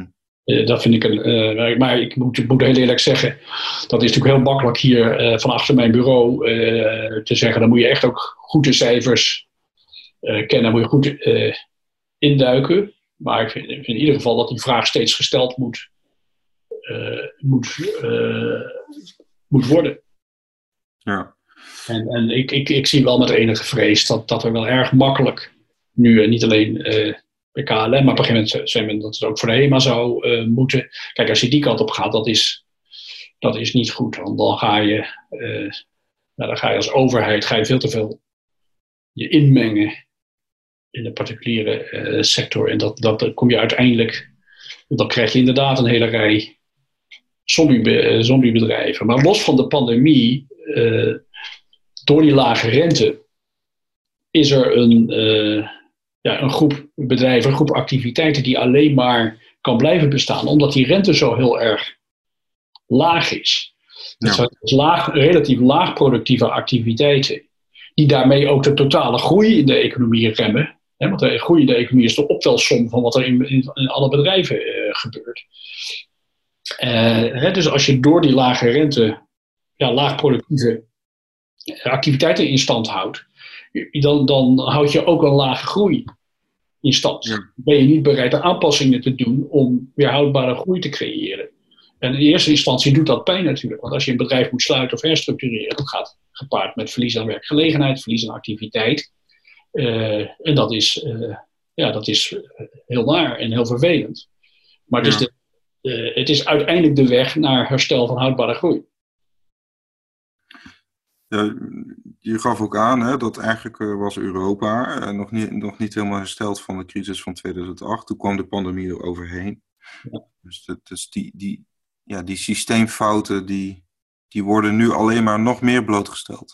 Uh, dat vind ik een. Uh, maar ik moet, ik moet heel eerlijk zeggen, dat is natuurlijk heel makkelijk hier uh, van achter mijn bureau uh, te zeggen. Dan moet je echt ook goed de cijfers uh, kennen, moet je goed uh, induiken. Maar ik vind, ik vind in ieder geval dat die vraag steeds gesteld moet, uh, moet, uh, moet worden. Ja. En, en ik, ik, ik zie wel met enige vrees dat, dat er wel erg makkelijk nu, uh, niet alleen uh, bij K L M, maar op een gegeven moment zijn we dat het ook voor de HEMA zou uh, moeten. Kijk, als je die kant op gaat, dat is, dat is niet goed. Want dan ga je, uh, nou, dan ga je als overheid ga je veel te veel je inmengen in de particuliere uh, sector. En dat, dat, dan kom je uiteindelijk, dan krijg je inderdaad een hele rij zombie, uh, zombiebedrijven. Maar los van de pandemie, uh, door die lage rente, is er een, uh, ja, een groep bedrijven, een groep activiteiten die alleen maar kan blijven bestaan, omdat die rente zo heel erg laag is. Ja. Het zijn dus laag, relatief laag productieve activiteiten, die daarmee ook de totale groei in de economie remmen. Hè, want de groei in de economie is de optelsom van wat er in, in, in alle bedrijven uh, gebeurt. Uh, hè, dus als je door die lage rente ja, laag productieve activiteiten in stand houdt, dan, dan houd je ook een lage groei in stand. Ja. Ben je niet bereid de aanpassingen te doen om weer houdbare groei te creëren. En in eerste instantie doet dat pijn natuurlijk. Want als je een bedrijf moet sluiten of herstructureren, dat gaat gepaard met verlies aan werkgelegenheid, verlies aan activiteit. Uh, en dat is, uh, ja, dat is heel naar en heel vervelend. Maar het, ja. is de, uh, het is uiteindelijk de weg naar herstel van houdbare groei. Ja, je gaf ook aan hè, dat eigenlijk uh, was Europa uh, nog, niet, nog niet helemaal hersteld van de crisis van tweeduizend acht. Toen kwam de pandemie er overheen. Ja. Dus, dat, dus die, die, ja, die systeemfouten die, die worden nu alleen maar nog meer blootgesteld.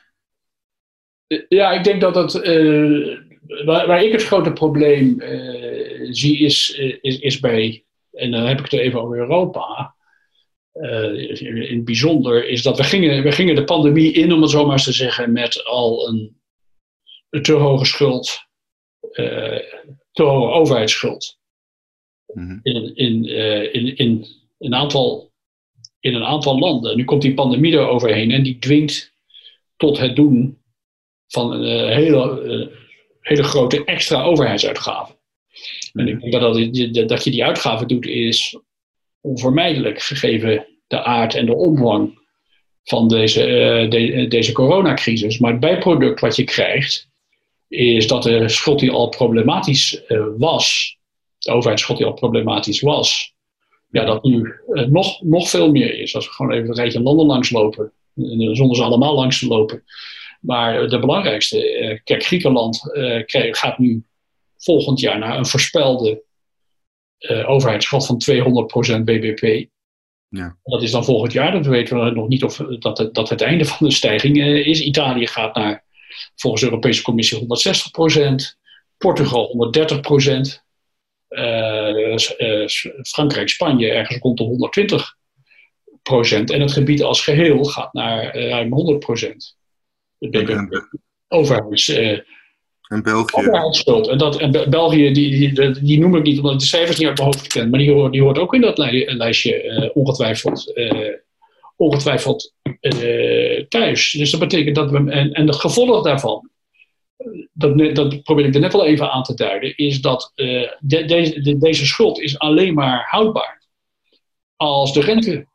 Ja, ik denk dat dat, uh, waar, waar ik het grote probleem uh, zie is, uh, is, is bij, en dan heb ik het even over Europa. Uh, in het bijzonder is dat we gingen, we gingen de pandemie in, om het zo maar eens te zeggen, met al een, een te hoge schuld, uh, te hoge overheidsschuld. Mm-hmm. In, in, uh, in, in, een aantal, in een aantal landen. Nu komt die pandemie er overheen en die dwingt tot het doen van een uh, hele, uh, hele grote extra overheidsuitgaven. Mm-hmm. En ik denk dat, dat, dat je die uitgaven doet is onvermijdelijk, gegeven de aard en de omvang van deze, uh, de, deze coronacrisis. Maar het bijproduct wat je krijgt, is dat de schuld die al problematisch uh, was, de overheidsschuld die al problematisch was, ja, dat nu uh, nog, nog veel meer is. Als we gewoon even een rijtje landen langslopen, zonder ze allemaal langs te lopen. Maar de belangrijkste, uh, kijk, Griekenland uh, krijg, gaat nu volgend jaar naar een voorspelde Uh, overheidsschuld van tweehonderd procent B B P. Ja. Dat is dan volgend jaar. Dat weten we nog niet of dat het, dat het einde van de stijging uh, is. Italië gaat naar, volgens de Europese Commissie, honderdzestig procent. Portugal honderddertig procent. Uh, uh, Frankrijk, Spanje ergens rond de honderdtwintig procent. En het gebied als geheel gaat naar uh, ruim honderd procent. De B B P. Overheids... Uh, En België. Overheidsschuld. En, dat, en België, die, die, die noem ik niet omdat ik de cijfers niet uit mijn hoofd ken, maar die hoort, die hoort ook in dat lijstje uh, ongetwijfeld, uh, ongetwijfeld uh, thuis. Dus dat betekent dat we, en, en het gevolg daarvan, dat, dat probeer ik er net al even aan te duiden, is dat uh, de, de, de, deze schuld is alleen maar houdbaar als de rente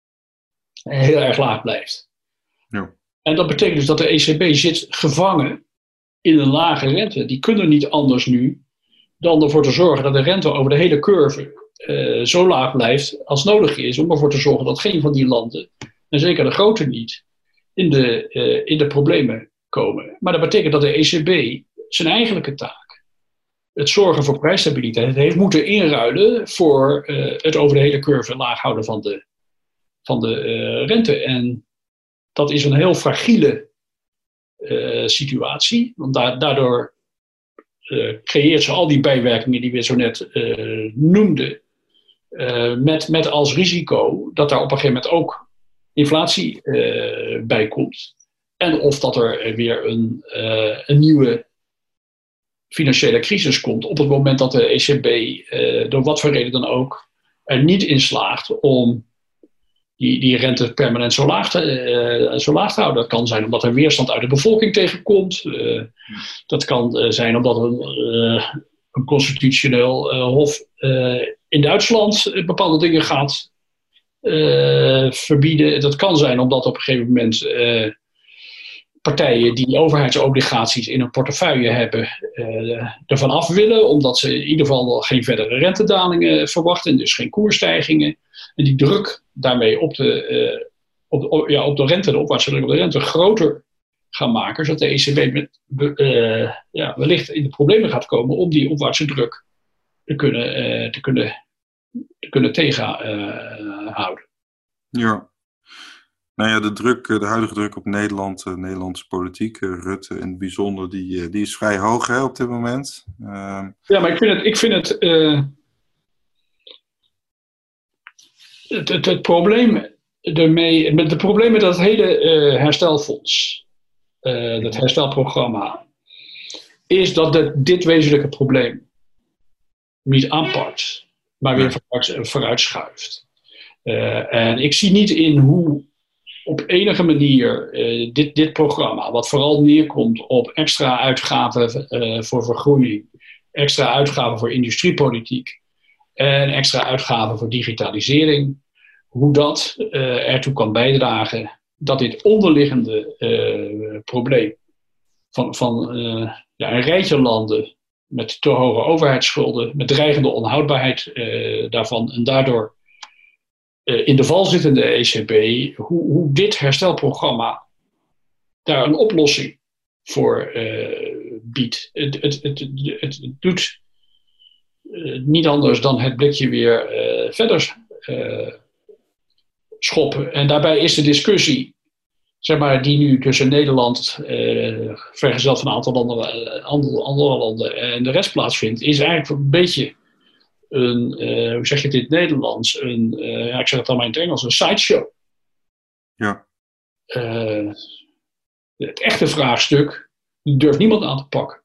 heel erg laag blijft. Ja. En dat betekent dus dat de E C B zit gevangen in een lage rente. Die kunnen niet anders nu dan ervoor te zorgen dat de rente over de hele curve uh, zo laag blijft als nodig is, om ervoor te zorgen dat geen van die landen, en zeker de grote niet, in de, uh, in de problemen komen. Maar dat betekent dat de E C B zijn eigenlijke taak, het zorgen voor prijsstabiliteit, heeft moeten inruilen voor uh, het over de hele curve laag houden van de, van de uh, rente. En dat is een heel fragiele Uh, situatie, want da- daardoor uh, creëert ze al die bijwerkingen die we zo net uh, noemden, uh, met, met als risico dat daar op een gegeven moment ook inflatie uh, bij komt. En of dat er weer een, uh, een nieuwe financiële crisis komt op het moment dat de E C B uh, door wat voor reden dan ook er niet in slaagt om die, die rente permanent zo laag, te, uh, zo laag te houden. Dat kan zijn omdat er weerstand uit de bevolking tegenkomt. Uh, dat kan uh, zijn omdat een, uh, een constitutioneel uh, hof uh, in Duitsland bepaalde dingen gaat uh, verbieden. Dat kan zijn omdat op een gegeven moment uh, partijen die overheidsobligaties in hun portefeuille hebben uh, ervan af willen, omdat ze in ieder geval geen verdere rentedalingen verwachten en dus geen koersstijgingen. En die druk daarmee op de, uh, op, de, ja, op de rente, de opwaartse druk op de rente, groter gaan maken, zodat de E C B met, uh, ja, wellicht in de problemen gaat komen om die opwaartse druk te kunnen, uh, te kunnen, te kunnen tegenhouden. Uh, ja. Nou ja, de druk, de huidige druk op Nederland, de Nederlandse politiek, Rutte in het bijzonder, die, die is vrij hoog hè, op dit moment. Uh, ja, maar ik vind het, ik vind het, uh, het, het, het probleem ermee, met de problemen met dat hele uh, herstelfonds, uh, dat herstelprogramma, is dat de, dit wezenlijke probleem niet aanpakt, maar weer vooruit, vooruit schuift. Uh, en ik zie niet in hoe op enige manier uh, dit, dit programma, wat vooral neerkomt op extra uitgaven uh, voor vergroening, extra uitgaven voor industriepolitiek en extra uitgaven voor digitalisering, hoe dat uh, ertoe kan bijdragen dat dit onderliggende uh, probleem van, van uh, ja, een rijtje landen met te hoge overheidsschulden, met dreigende onhoudbaarheid uh, daarvan en daardoor uh, in de val zittende E C B, hoe, hoe dit herstelprogramma daar een oplossing voor uh, biedt. Het, het, het, het, het doet uh, niet anders dan het blikje weer uh, verder uh, schoppen. En daarbij is de discussie, zeg maar, die nu tussen Nederland, uh, vergezeld van een aantal landen, uh, andere, andere landen en de rest plaatsvindt, is eigenlijk een beetje een, uh, hoe zeg je het in het Nederlands, een, uh, ja, ik zeg het allemaal in het Engels, een sideshow. Ja. Uh, het echte vraagstuk durft niemand aan te pakken.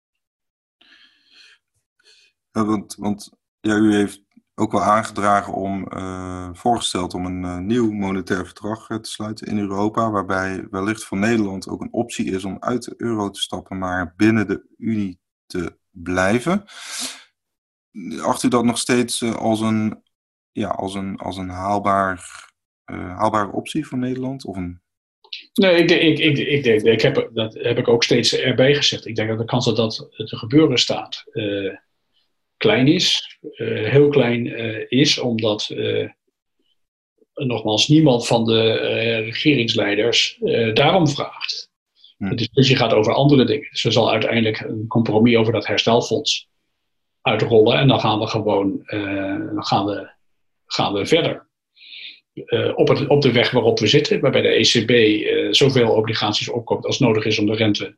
Ja, want, want ja, u heeft ook wel aangedragen om, uh, voorgesteld om een uh, nieuw monetair verdrag uh, te sluiten in Europa, waarbij wellicht voor Nederland ook een optie is om uit de euro te stappen, maar binnen de Unie te blijven. Acht u dat nog steeds uh, als een, ja, als een, als een haalbaar, uh, haalbare optie voor Nederland? Of een... Nee, ik, ik, ik, ik denk, ik heb, dat heb ik ook steeds erbij gezegd. Ik denk dat de kans dat dat te gebeuren staat uh, klein is, uh, heel klein uh, is, omdat uh, nogmaals niemand van de uh, regeringsleiders uh, daarom vraagt. Hm. De discussie gaat over andere dingen. Dus er zal uiteindelijk een compromis over dat herstelfonds uitrollen en dan gaan we gewoon uh, dan gaan we, gaan we verder. Uh, op, het, op de weg waarop we zitten, waarbij de E C B uh, zoveel obligaties opkoopt als nodig is om de rente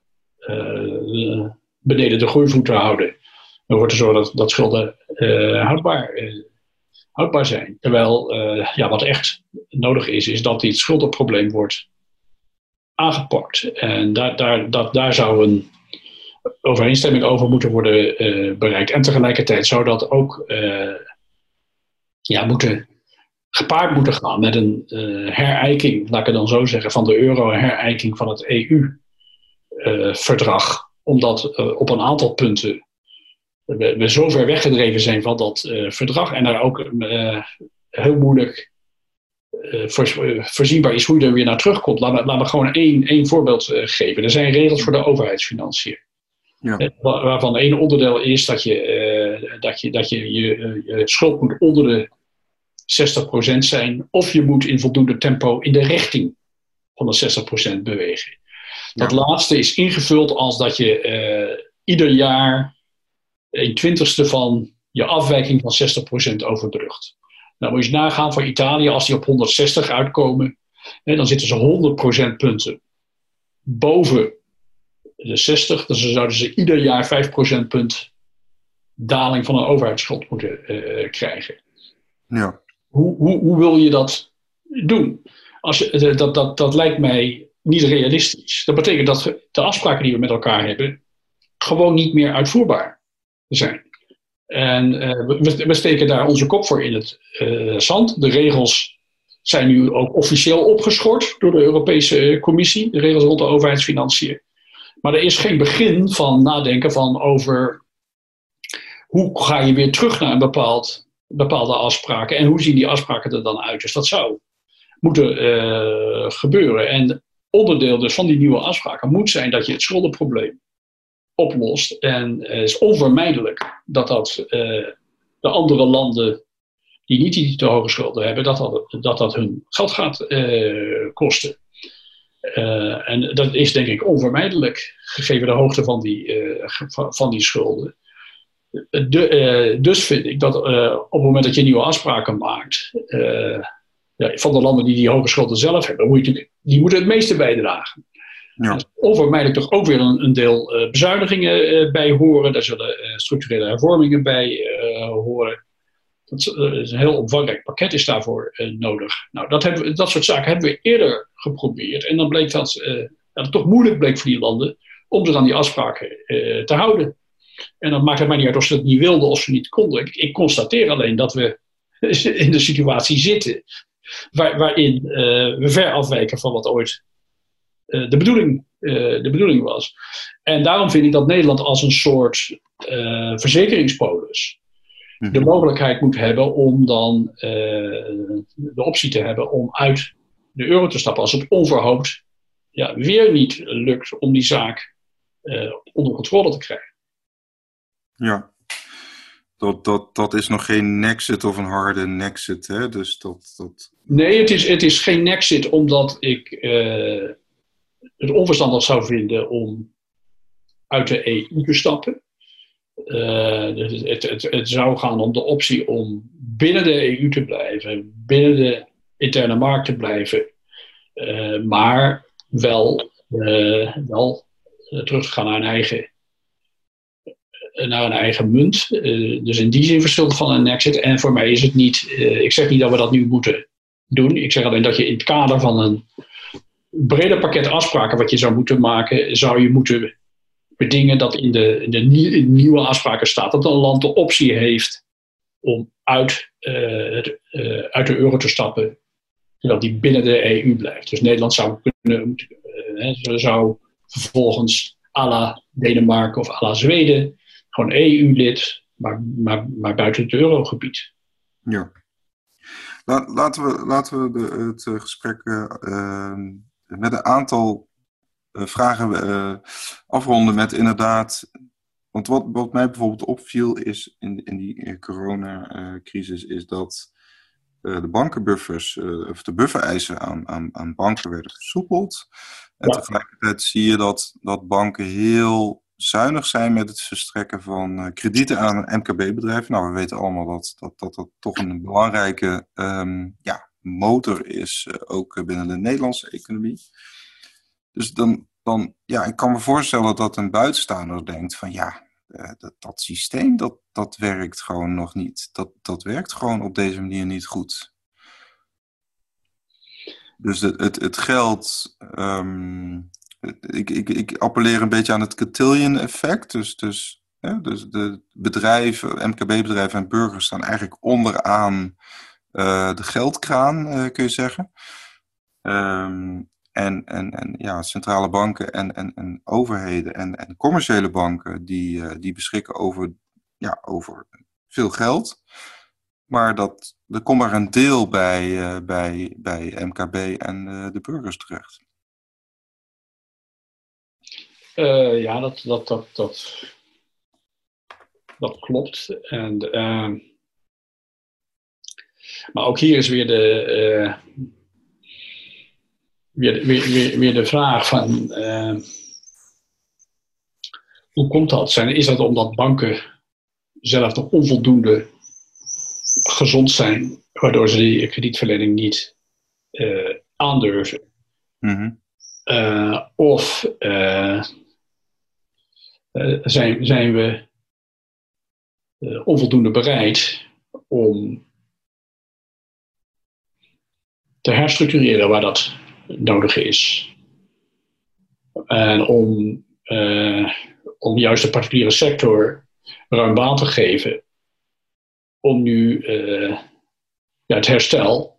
uh, beneden de groeivoet te houden. Ervoor te zorgen dat, dat schulden uh, houdbaar, uh, houdbaar zijn. Terwijl uh, ja, wat echt nodig is, is dat dit schuldenprobleem wordt aangepakt. En daar, daar, dat, daar zou een overeenstemming over moeten worden uh, bereikt. En tegelijkertijd zou dat ook uh, ja, moeten, gepaard moeten gaan met een uh, herijking, laat ik het dan zo zeggen, van de euro, een herijking van het E U-verdrag. Uh, omdat uh, op een aantal punten we, we zo ver weggedreven zijn van dat uh, verdrag en daar ook uh, heel moeilijk uh, voor, uh, voorzienbaar is hoe je er weer naar terugkomt. Laten we, laten we gewoon één, één voorbeeld uh, geven. Er zijn regels voor de overheidsfinanciën. Ja. Uh, waarvan één onderdeel is dat je, uh, dat je, dat je, je, uh, je schuld moet onder de zestig procent zijn, of je moet in voldoende tempo in de richting van de zestig procent bewegen. Dat ja. laatste is ingevuld als dat je uh, ieder jaar een twintigste van je afwijking van zestig procent overbrugt. Nou moet je nagaan voor Italië, als die op honderdzestig uitkomen, hè, dan zitten ze honderd procentpunten boven de zestig. Dus dan zouden ze ieder jaar vijf procentpunt daling van een overheidsschuld moeten uh, krijgen. Ja. Hoe, hoe, hoe wil je dat doen? Als je, dat, dat, dat lijkt mij niet realistisch. Dat betekent dat de afspraken die we met elkaar hebben gewoon niet meer uitvoerbaar zijn. En uh, we, we steken daar onze kop voor in het uh, zand. De regels zijn nu ook officieel opgeschort door de Europese Commissie. De regels rond de overheidsfinanciën. Maar er is geen begin van nadenken van over hoe ga je weer terug naar een bepaald, bepaalde afspraken. En hoe zien die afspraken er dan uit. Dus dat zou moeten uh, gebeuren. En onderdeel dus van die nieuwe afspraken moet zijn dat je het schuldenprobleem oplost. En het uh, is onvermijdelijk dat dat uh, de andere landen die niet die te hoge schulden hebben, dat dat, dat, dat hun geld gaat uh, kosten. Uh, en dat is denk ik onvermijdelijk, gegeven de hoogte van die, uh, van, van die schulden. De, uh, dus vind ik dat uh, op het moment dat je nieuwe afspraken maakt, uh, ja, van de landen die die hoge schulden zelf hebben, moet je, die moeten het meeste bijdragen. Ja. Er is onvermijdelijk toch ook weer een, een deel uh, bezuinigingen uh, bij horen. Daar zullen uh, structurele hervormingen bij uh, horen. Dat is een heel omvangrijk pakket is daarvoor uh, nodig. Nou, dat, hebben we, dat soort zaken hebben we eerder geprobeerd. En dan bleek dat, uh, dat het toch moeilijk bleek voor die landen om zich aan die afspraken uh, te houden. En dan maakt het mij niet uit of ze het niet wilden of ze niet konden. Ik, ik constateer alleen dat we in de situatie zitten waar, waarin uh, we ver afwijken van wat ooit uh, de, bedoeling, uh, de bedoeling was. En daarom vind ik dat Nederland als een soort uh, verzekeringspolis de mogelijkheid moet hebben om dan uh, de optie te hebben om uit de euro te stappen. Als het onverhoopt ja, weer niet lukt om die zaak uh, onder controle te krijgen. Ja, dat, dat, dat is nog geen nexit of een harde nexit, hè? Dus dat, dat... Nee, het is, het is geen nexit omdat ik uh, het onverstandig zou vinden om uit de E U te stappen. Uh, het, het, het zou gaan om de optie om binnen de E U te blijven, binnen de interne markt te blijven, uh, maar wel, uh, wel uh, terug te gaan naar een eigen, uh, naar een eigen munt. Uh, dus in die zin verschilt van een exit. En voor mij is het niet, uh, ik zeg niet dat we dat nu moeten doen. Ik zeg alleen dat je in het kader van een breder pakket afspraken wat je zou moeten maken, zou je moeten bedingen dat in de, in de nieuwe afspraken staat dat een land de optie heeft om uit, uh, het, uh, uit de euro te stappen, zodat die binnen de E U blijft. Dus Nederland zou kunnen, uh, zou vervolgens à la Denemarken of à la Zweden gewoon E U-lid, maar, maar, maar buiten het eurogebied. Ja. Laten we, laten we de, het gesprek uh, met een aantal Uh, vragen uh, afronden met inderdaad, want wat, wat mij bijvoorbeeld opviel is in, in die uh, coronacrisis is dat uh, de bankenbuffers, uh, of de buffereisen aan, aan, aan banken werden versoepeld. En ja. Tegelijkertijd zie je dat, dat banken heel zuinig zijn met het verstrekken van uh, kredieten aan M K B-bedrijven. Nou, we weten allemaal dat dat, dat, dat toch een belangrijke um, ja, motor is, uh, ook binnen de Nederlandse economie. Dus dan, dan, ja, ik kan me voorstellen dat een buitenstaander denkt van ja, uh, dat, dat systeem, dat, dat werkt gewoon nog niet. Dat, dat werkt gewoon op deze manier niet goed. Dus het, het, het geld, um, het, ik, ik, ik appelleer een beetje aan het cotillion effect. Dus, dus, ja, dus de bedrijven, M K B-bedrijven en burgers staan eigenlijk onderaan uh, de geldkraan, uh, kun je zeggen. Um, En, en, en ja, centrale banken en, en, en overheden en, en commerciële banken die, uh, die beschikken over, ja, over veel geld. Maar dat, er komt maar een deel bij, uh, bij, bij M K B en uh, de burgers terecht. Uh, ja, dat, dat, dat, dat, dat klopt. En, uh, maar ook hier is weer de... Uh, Weer, weer, weer, weer de vraag van uh, hoe komt dat? Zijn, is dat omdat banken zelf nog onvoldoende gezond zijn, waardoor ze die kredietverlening niet uh, aandurven? Mm-hmm. Uh, of uh, uh, zijn, zijn we uh, onvoldoende bereid om te herstructureren waar dat nodig is. En om, uh, om juist de particuliere sector ruim baan te geven om nu uh, ja, het herstel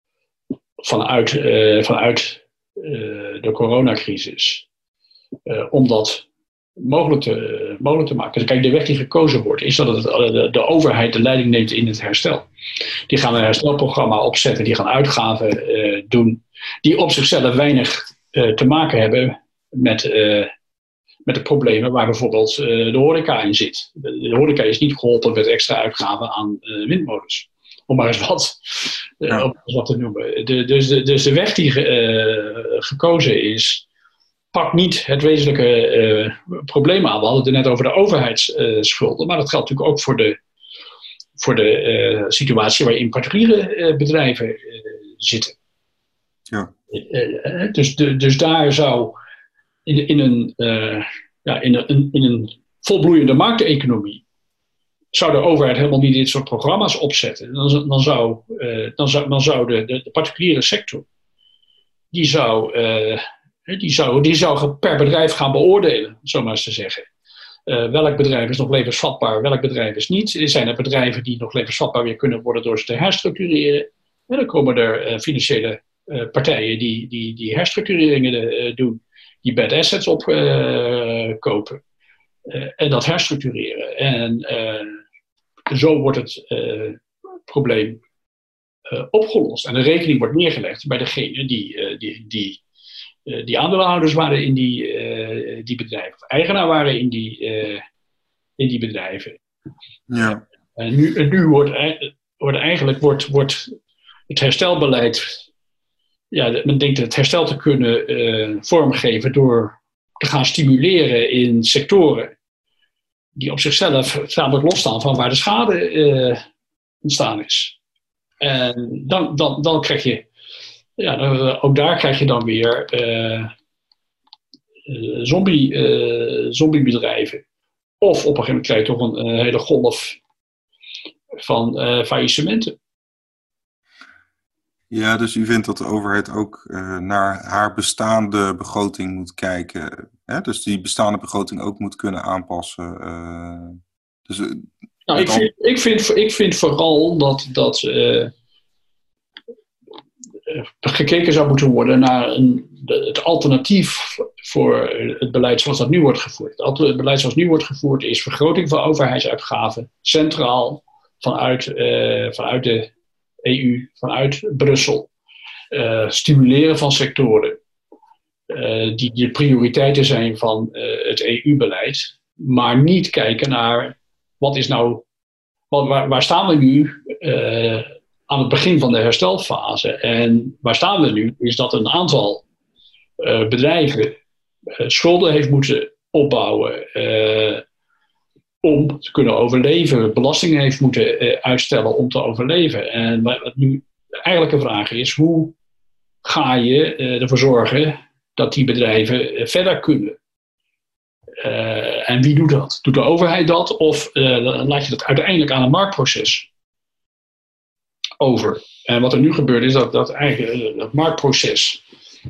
vanuit, uh, vanuit uh, de coronacrisis, uh, om dat mogelijk te, mogelijk te maken. Kijk, de weg die gekozen wordt, is dat het, de, de overheid de leiding neemt in het herstel. Die gaan een herstelprogramma opzetten, die gaan uitgaven uh, doen, die op zichzelf weinig uh, te maken hebben met, uh, met de problemen waar bijvoorbeeld uh, de horeca in zit. De, de horeca is niet geholpen met extra uitgaven aan uh, windmolens. Om maar eens wat, uh, ja. om eens wat te noemen. De, dus, de, dus de weg die uh, gekozen is, pakt niet het wezenlijke uh, probleem aan. We hadden het net over de overheidsschulden, uh, maar dat geldt natuurlijk ook voor de, voor de uh, situatie waarin particuliere uh, bedrijven uh, zitten. Ja. Uh, uh, dus, de, dus daar zou in, in, een, uh, ja, in, een, in een volbloeiende markteconomie zou de overheid helemaal niet dit soort programma's opzetten. Dan, dan zou, uh, dan zou, dan zou de, de, de particuliere sector, die zou... Uh, Die zou, die zou per bedrijf gaan beoordelen, om zo maar eens te zeggen. Uh, welk bedrijf is nog levensvatbaar, welk bedrijf is niet. Zijn er bedrijven die nog levensvatbaar weer kunnen worden door ze te herstructureren? En dan komen er uh, financiële uh, partijen die, die, die herstructureringen uh, doen, die bad assets opkopen uh, uh, en dat herstructureren. En uh, zo wordt het uh, probleem uh, opgelost. En de rekening wordt neergelegd bij degene die... Uh, die, die die aandeelhouders waren in die, uh, die bedrijven, of eigenaar waren in die, uh, in die bedrijven. Ja. En nu, en nu wordt, wordt eigenlijk wordt, wordt het herstelbeleid, ja, men denkt het herstel te kunnen uh, vormgeven door te gaan stimuleren in sectoren die op zichzelf namelijk losstaan van waar de schade uh, ontstaan is. En dan, dan, dan krijg je Ja, ook daar krijg je dan weer uh, uh, zombie, uh, zombiebedrijven. Of op een gegeven moment krijg je toch een, een hele golf van uh, faillissementen. Ja, dus u vindt dat de overheid ook uh, naar haar bestaande begroting moet kijken. Hè? Dus die bestaande begroting ook moet kunnen aanpassen. Uh, dus, uh, nou, ik, vind, ik, vind, ik vind vooral dat... dat uh, gekeken zou moeten worden naar een, de, het alternatief voor het beleid zoals dat nu wordt gevoerd. Het beleid zoals nu wordt gevoerd is vergroting van overheidsuitgaven, centraal, vanuit, uh, vanuit de E U, vanuit Brussel. Uh, stimuleren van sectoren uh, die de prioriteiten zijn van uh, het E U-beleid, maar niet kijken naar wat is nou, wat, waar, waar staan we nu uh, aan het begin van de herstelfase. En waar staan we nu, is dat een aantal uh, bedrijven uh, schulden heeft moeten opbouwen uh, om te kunnen overleven. Belastingen heeft moeten uh, uitstellen om te overleven. En wat nu de eigenlijke vraag is, hoe ga je uh, ervoor zorgen dat die bedrijven uh, verder kunnen? Uh, en wie doet dat? Doet de overheid dat? Of uh, laat je dat uiteindelijk aan een marktproces over? En wat er nu gebeurt is dat dat, eigenlijk, dat marktproces,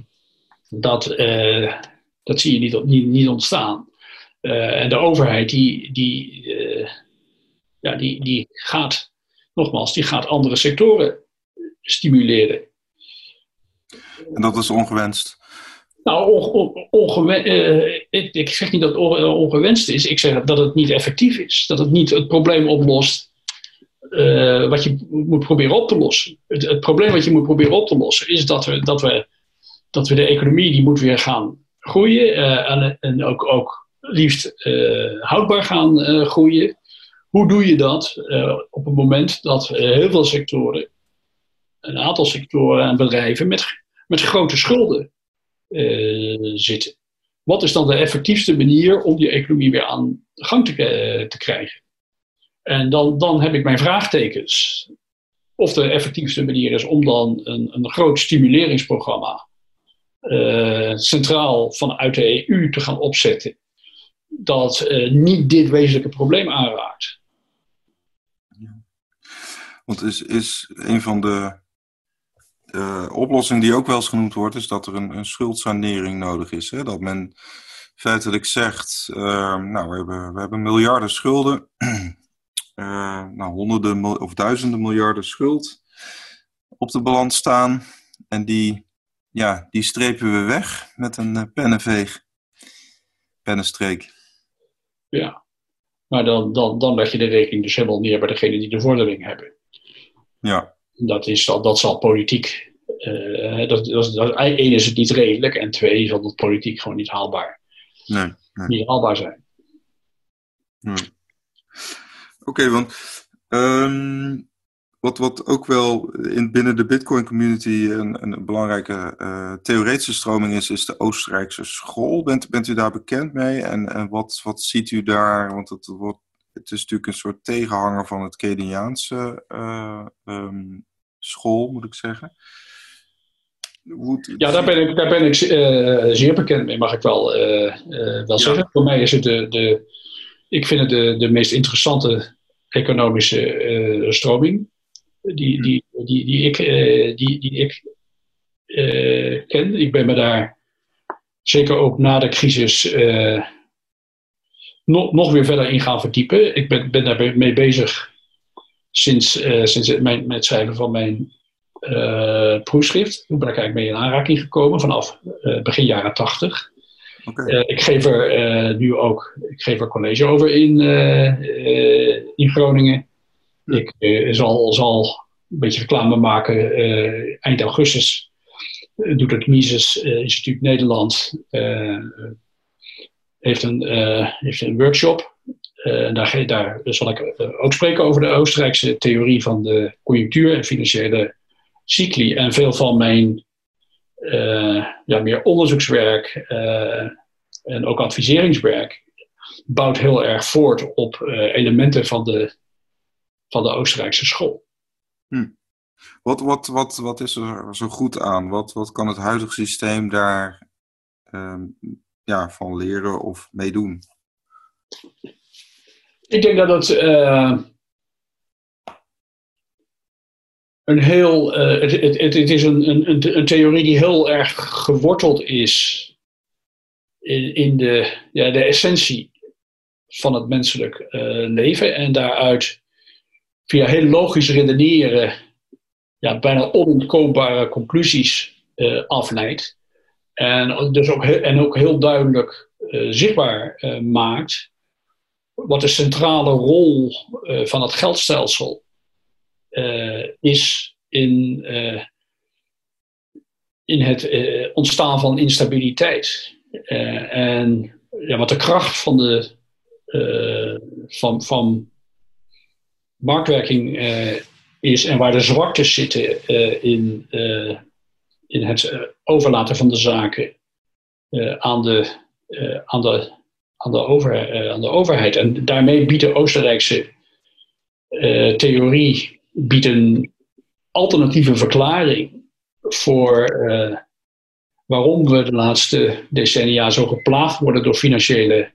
dat, uh, dat zie je niet, niet, niet ontstaan. Uh, en de overheid die, die, uh, ja, die, die gaat, nogmaals, die gaat andere sectoren stimuleren. En dat is ongewenst? Nou, on, on, ongewen, uh, ik, ik zeg niet dat het ongewenst is. Ik zeg dat het niet effectief is. Dat het niet het probleem oplost uh, wat je moet proberen op te lossen. Het, het probleem wat je moet proberen op te lossen is dat we, dat we, dat we de economie die moet weer gaan groeien. Uh, en en ook, ook liefst uh, houdbaar gaan uh, groeien. Hoe doe je dat uh, op het moment dat uh, heel veel sectoren, een aantal sectoren en bedrijven met, met grote schulden Uh, zitten. Wat is dan de effectiefste manier om die economie weer aan de gang te, uh, te krijgen? En dan, dan heb ik mijn vraagtekens. Of de effectiefste manier is om dan een, een groot stimuleringsprogramma uh, centraal vanuit de E U te gaan opzetten, dat uh, niet dit wezenlijke probleem aanraakt. Want is, is een van de Uh, oplossing die ook wel eens genoemd wordt, is dat er een, een schuldsanering nodig is. Hè? Dat men feitelijk zegt, uh, nou, we hebben, we hebben miljarden schulden. uh, nou, honderden of duizenden miljarden schuld op de balans staan. En die, ja, die strepen we weg met een uh, pennenveeg, pennenstreek. Ja, maar dan, dan, dan leg je de rekening dus helemaal neer bij degenen die de vordering hebben. Ja. Dat, is, dat zal politiek, uh, dat, dat, dat, één is het niet redelijk en twee zal het politiek gewoon niet haalbaar, nee, nee. niet haalbaar zijn. Nee. Oké, okay, want um, wat, wat ook wel in, binnen de Bitcoin community een, een belangrijke uh, theoretische stroming is, is de Oostenrijkse school. Bent, bent u daar bekend mee? En, en wat, wat ziet u daar? Want het, wordt, het is natuurlijk een soort tegenhanger van het Keynesiaanse uh, um, school, moet ik zeggen. Hoe, ja, daar ben ik, daar ben ik uh, zeer bekend mee, mag ik wel, uh, uh, wel zeggen. Ja. Voor mij is het de, de ik vind het de, de meest interessante economische uh, stroming die, die, die, die ik, uh, die, die ik uh, ken. Ik ben me daar zeker ook na de crisis uh, nog, nog weer verder in gaan verdiepen. Ik ben, ben daarmee bezig sinds, uh, sinds het, mijn, met het schrijven van mijn uh, proefschrift. Hoe ben ik eigenlijk mee in aanraking gekomen vanaf uh, begin jaren tachtig. Okay. Uh, ik geef er uh, nu ook ik geef er college over in, uh, uh, in Groningen. Ja. Ik uh, zal, zal een beetje reclame maken. Uh, eind augustus uh, doet het Mises uh, Instituut Nederland uh, heeft, een, uh, heeft een workshop. Uh, daar, daar zal ik uh, ook spreken over de Oostenrijkse theorie van de conjunctuur en financiële cycli. En veel van mijn Uh, ja, meer onderzoekswerk uh, en ook adviseringswerk bouwt heel erg voort op uh, elementen van de, van de Oostenrijkse school. Hm. Wat, wat, wat, wat is er zo goed aan? Wat, wat kan het huidige systeem daar um, ja, van leren of meedoen? Ik denk dat het uh, Een heel, uh, het, het, het, het is een, een, een theorie die heel erg geworteld is in, in de, ja, de essentie van het menselijk uh, leven. En daaruit via heel logisch redeneren ja, bijna onontkoombare conclusies uh, afleidt. En, dus ook, en ook heel duidelijk uh, zichtbaar uh, maakt wat de centrale rol uh, van het geldstelsel Uh, is in, uh, in het uh, ontstaan van instabiliteit. Uh, en ja, wat de kracht van, de, uh, van, van marktwerking uh, is en waar de zwaktes zitten uh, in, uh, in het uh, overlaten van de zaken uh, aan, de, uh, aan, de, aan, de over, uh, aan de overheid. En daarmee biedt de Oostenrijkse uh, theorie biedt een alternatieve verklaring voor uh, waarom we de laatste decennia zo geplaagd worden door financiële,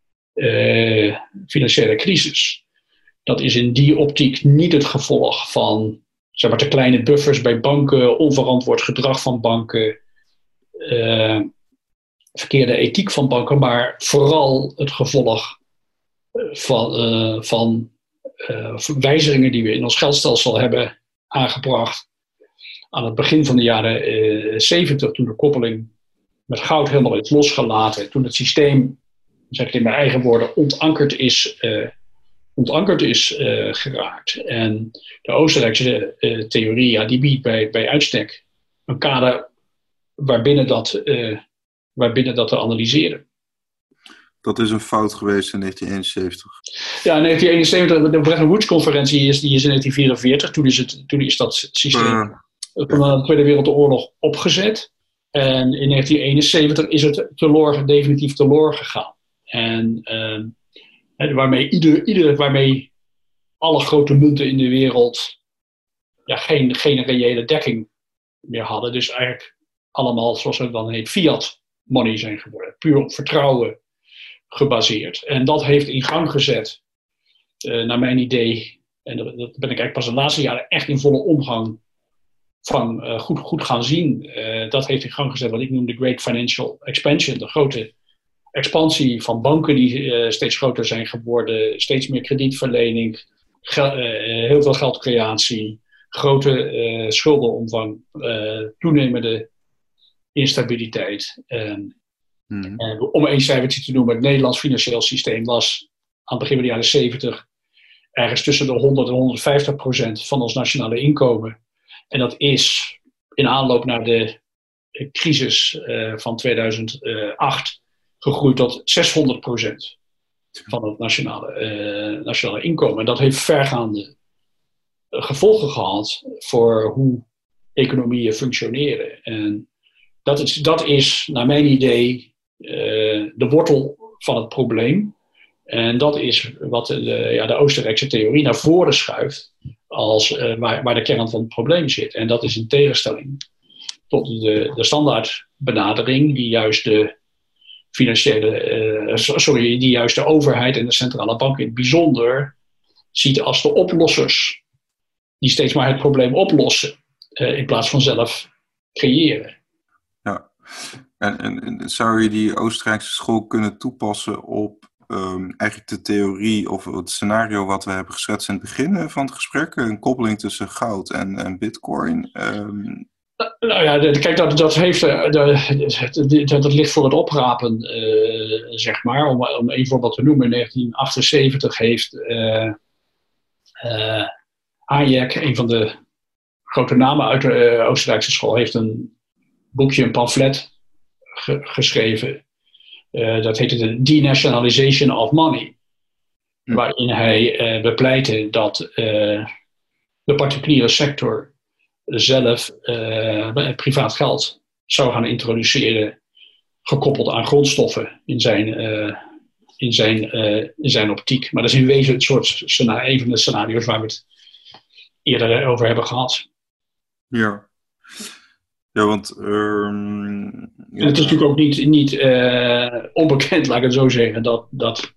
uh, financiële crisis. Dat is in die optiek niet het gevolg van zeg maar, te kleine buffers bij banken, onverantwoord gedrag van banken, uh, verkeerde ethiek van banken, maar vooral het gevolg van, uh, van Uh, wijzigingen die we in ons geldstelsel hebben aangebracht aan het begin van de jaren uh, zeventig, toen de koppeling met goud helemaal is losgelaten, toen het systeem, zeg ik in mijn eigen woorden, ontankerd is, uh, ontankerd is uh, geraakt. En de Oostenrijkse uh, theorie, ja, die biedt bij, bij uitstek een kader waarbinnen dat, uh, waarbinnen dat te analyseren. Dat is een fout geweest in negentien eenenzeventig. Ja, in negentien eenenzeventig, de Bretton Woods-conferentie is, die is in negentien vierenveertig. Toen is, het, toen is dat systeem uh, van de Tweede Wereldoorlog opgezet. En in negentien eenenzeventig is het teloor, definitief teloor gegaan. En uh, waarmee, ieder, ieder, waarmee alle grote munten in de wereld ja, geen, geen reële dekking meer hadden. Dus eigenlijk allemaal, zoals het dan heet, fiat money zijn geworden. Puur op vertrouwen gebaseerd. En dat heeft in gang gezet, uh, naar mijn idee, en dat, dat ben ik eigenlijk pas de laatste jaren echt in volle omgang van uh, goed, goed gaan zien. Uh, dat heeft in gang gezet wat ik noem de Great Financial Expansion, de grote expansie van banken die uh, steeds groter zijn geworden, steeds meer kredietverlening, gel- uh, heel veel geldcreatie, grote uh, schuldenomvang, uh, toenemende instabiliteit. En, Mm-hmm. en om één cijfertje te noemen, het Nederlands financieel systeem was aan het begin van de jaren zeventig ergens tussen de honderd en honderdvijftig procent van ons nationale inkomen. En dat is in aanloop naar de crisis uh, van tweeduizend acht gegroeid tot zeshonderd procent van het nationale, uh, nationale inkomen. En dat heeft vergaande gevolgen gehad voor hoe economieën functioneren. En dat is, dat is naar mijn idee, uh, de wortel van het probleem. En dat is wat de, ja, de Oostenrijkse theorie naar voren schuift als uh, waar, waar de kern van het probleem zit. En dat is in tegenstelling tot de, de standaardbenadering die juist de financiële, uh, sorry, die juist de overheid en de centrale bank in het bijzonder ziet als de oplossers. Die steeds maar het probleem oplossen uh, in plaats van zelf creëren. Ja, en, en, en zou je die Oostenrijkse school kunnen toepassen op um, eigenlijk de theorie of het scenario wat we hebben geschetst in het begin van het gesprek? Een koppeling tussen goud en, en bitcoin. Um... Nou ja, de, kijk, dat, dat, heeft, de, de, de, dat ligt voor het oprapen, uh, zeg maar. Om, om een voorbeeld te noemen, in negentien achtenzeventig heeft uh, uh, Hayek, een van de grote namen uit de uh, Oostenrijkse school, heeft een boekje, een pamflet ge, geschreven. Uh, dat heette de Denationalization of Money. Hm. Waarin hij uh, bepleitte dat uh, de particuliere sector zelf uh, privaat geld zou gaan introduceren, gekoppeld aan grondstoffen in zijn, uh, in zijn, uh, in zijn optiek. Maar dat is in wezen het soort scenario, een van de scenario's waar we het eerder over hebben gehad. Ja. Ja, want... Um, ja. Het is natuurlijk ook niet, niet uh, onbekend, laat ik het zo zeggen, dat, dat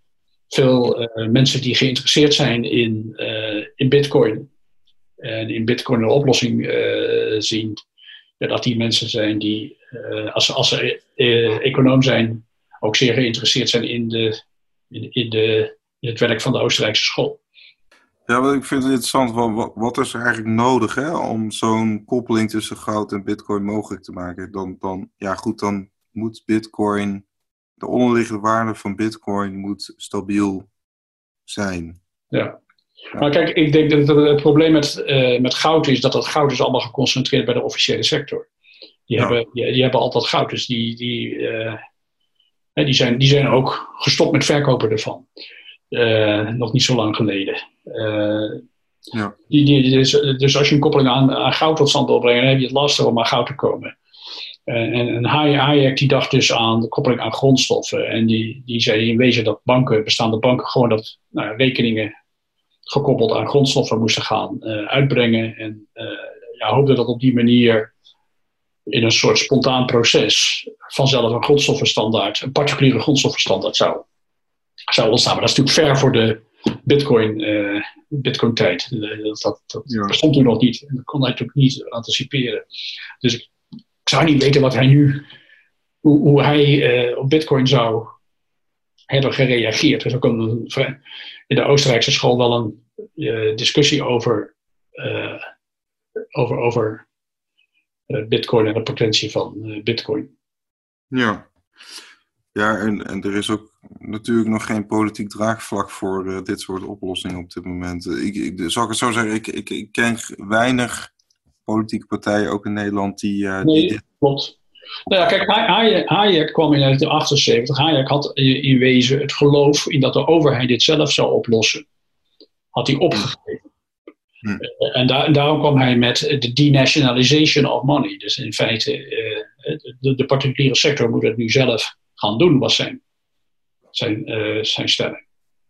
veel uh, mensen die geïnteresseerd zijn in, uh, in bitcoin en in bitcoin een oplossing uh, zien, ja, dat die mensen zijn die, uh, als, als ze uh, econoom zijn, ook zeer geïnteresseerd zijn in, de, in, in, de, in het werk van de Oostenrijkse school. Ja, maar ik vind het interessant, wat, wat is er eigenlijk nodig, hè, om zo'n koppeling tussen goud en bitcoin mogelijk te maken? Dan, dan, ja goed, dan moet bitcoin, de onderliggende waarde van bitcoin moet stabiel zijn. Ja. Maar kijk, ik denk dat het probleem met, uh, met goud is dat dat goud is allemaal geconcentreerd bij de officiële sector. Die, ja. hebben, die, die hebben altijd goud, dus die, die, uh, die, zijn, die zijn ook gestopt met verkopen ervan. Uh, nog niet zo lang geleden. Uh, ja. die, die, dus, dus als je een koppeling aan, aan goud tot stand wil brengen, dan heb je het lastig om aan goud te komen. Uh, en, en Hayek die dacht dus aan de koppeling aan grondstoffen. En die, die zei in wezen dat banken, bestaande banken gewoon dat nou, rekeningen gekoppeld aan grondstoffen moesten gaan uh, uitbrengen. En uh, ja, hoopte dat op die manier in een soort spontaan proces vanzelf een grondstoffenstandaard, een particuliere grondstoffenstandaard zou, zou ontstaan. Maar dat is natuurlijk ver voor de bitcoin, uh, bitcoin tijd. Uh, dat dat, dat ja. bestond toen nog niet. En dat kon hij natuurlijk niet anticiperen. Dus ik, ik zou niet weten wat hij nu, hoe, hoe hij uh, op bitcoin zou hebben gereageerd. Er is ook een, in de Oostenrijkse school wel een uh, discussie over, uh, over, over uh, bitcoin en de potentie van uh, bitcoin. Ja, ja en, en er is ook natuurlijk nog geen politiek draagvlak voor uh, dit soort oplossingen op dit moment. Ik, ik, zal ik het zo zeggen, ik, ik, ik ken weinig politieke partijen, ook in Nederland, die... Uh, nee, die dit... klopt. Nou ja, kijk, Hayek, Hayek kwam in negentien achtenzeventig. Hayek had in, in wezen het geloof in dat de overheid dit zelf zou oplossen. Had hij opgegeven. Hm. En, da- en daarom kwam hij met de denationalization of money. Dus in feite, uh, de, de particuliere sector moet het nu zelf gaan doen, was zijn, zijn, uh, zijn stelling.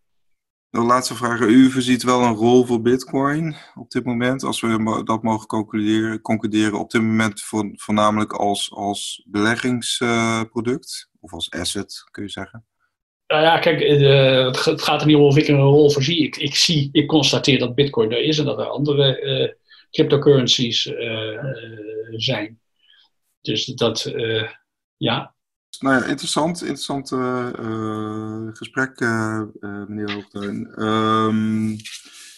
De laatste vraag. U ziet wel een rol voor bitcoin op dit moment, als we dat mogen concluderen, concluderen op dit moment voor, voornamelijk als, als beleggingsproduct uh, of als asset, kun je zeggen? Nou ja, kijk, uh, het, het gaat er niet om of ik er een rol voor zie. Ik, ik zie, ik constateer dat bitcoin er is en dat er andere uh, cryptocurrencies uh, uh, zijn. Dus dat, uh, ja. Nou ja, interessant, interessant uh, uh, gesprek, uh, uh, meneer Hoogduin. Um,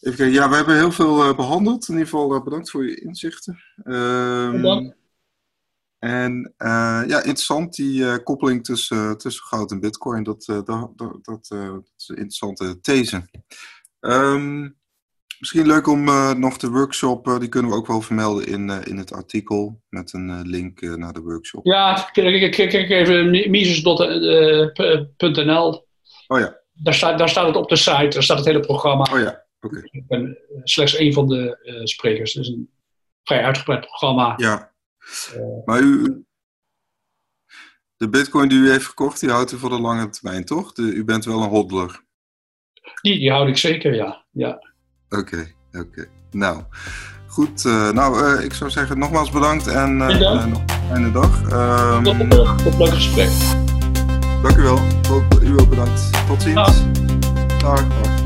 Even kijken. Ja, we hebben heel veel uh, behandeld. In ieder geval uh, bedankt voor je inzichten. Um, Bedankt. En uh, ja, interessant die uh, koppeling tussen, uh, tussen goud en bitcoin. Dat, uh, dat, dat, dat, uh, dat is een interessante these. Um, misschien leuk om uh, nog de workshop, uh, die kunnen we ook wel vermelden in, uh, in het artikel. Met een uh, link uh, naar de workshop. Ja, kijk, kijk even mises punt n l. Oh ja. Daar staat, daar staat het op de site, daar staat het hele programma. Oh ja, oké. Okay. Ik ben slechts één van de uh, sprekers. Het is een vrij uitgebreid programma. Ja. Uh, maar u, de bitcoin die u heeft gekocht, die houdt u voor de lange termijn, toch? De, u bent wel een hodler. Die, die houd ik zeker, ja. ja. Oké, okay, oké. Okay. Nou, goed. Uh, nou, uh, ik zou zeggen nogmaals bedankt en uh, uh, nog een fijne dag. Um, tot een tot leuk gesprek. Dank u wel. Tot, u ook bedankt. Tot ziens. Dag. Dag. Dag.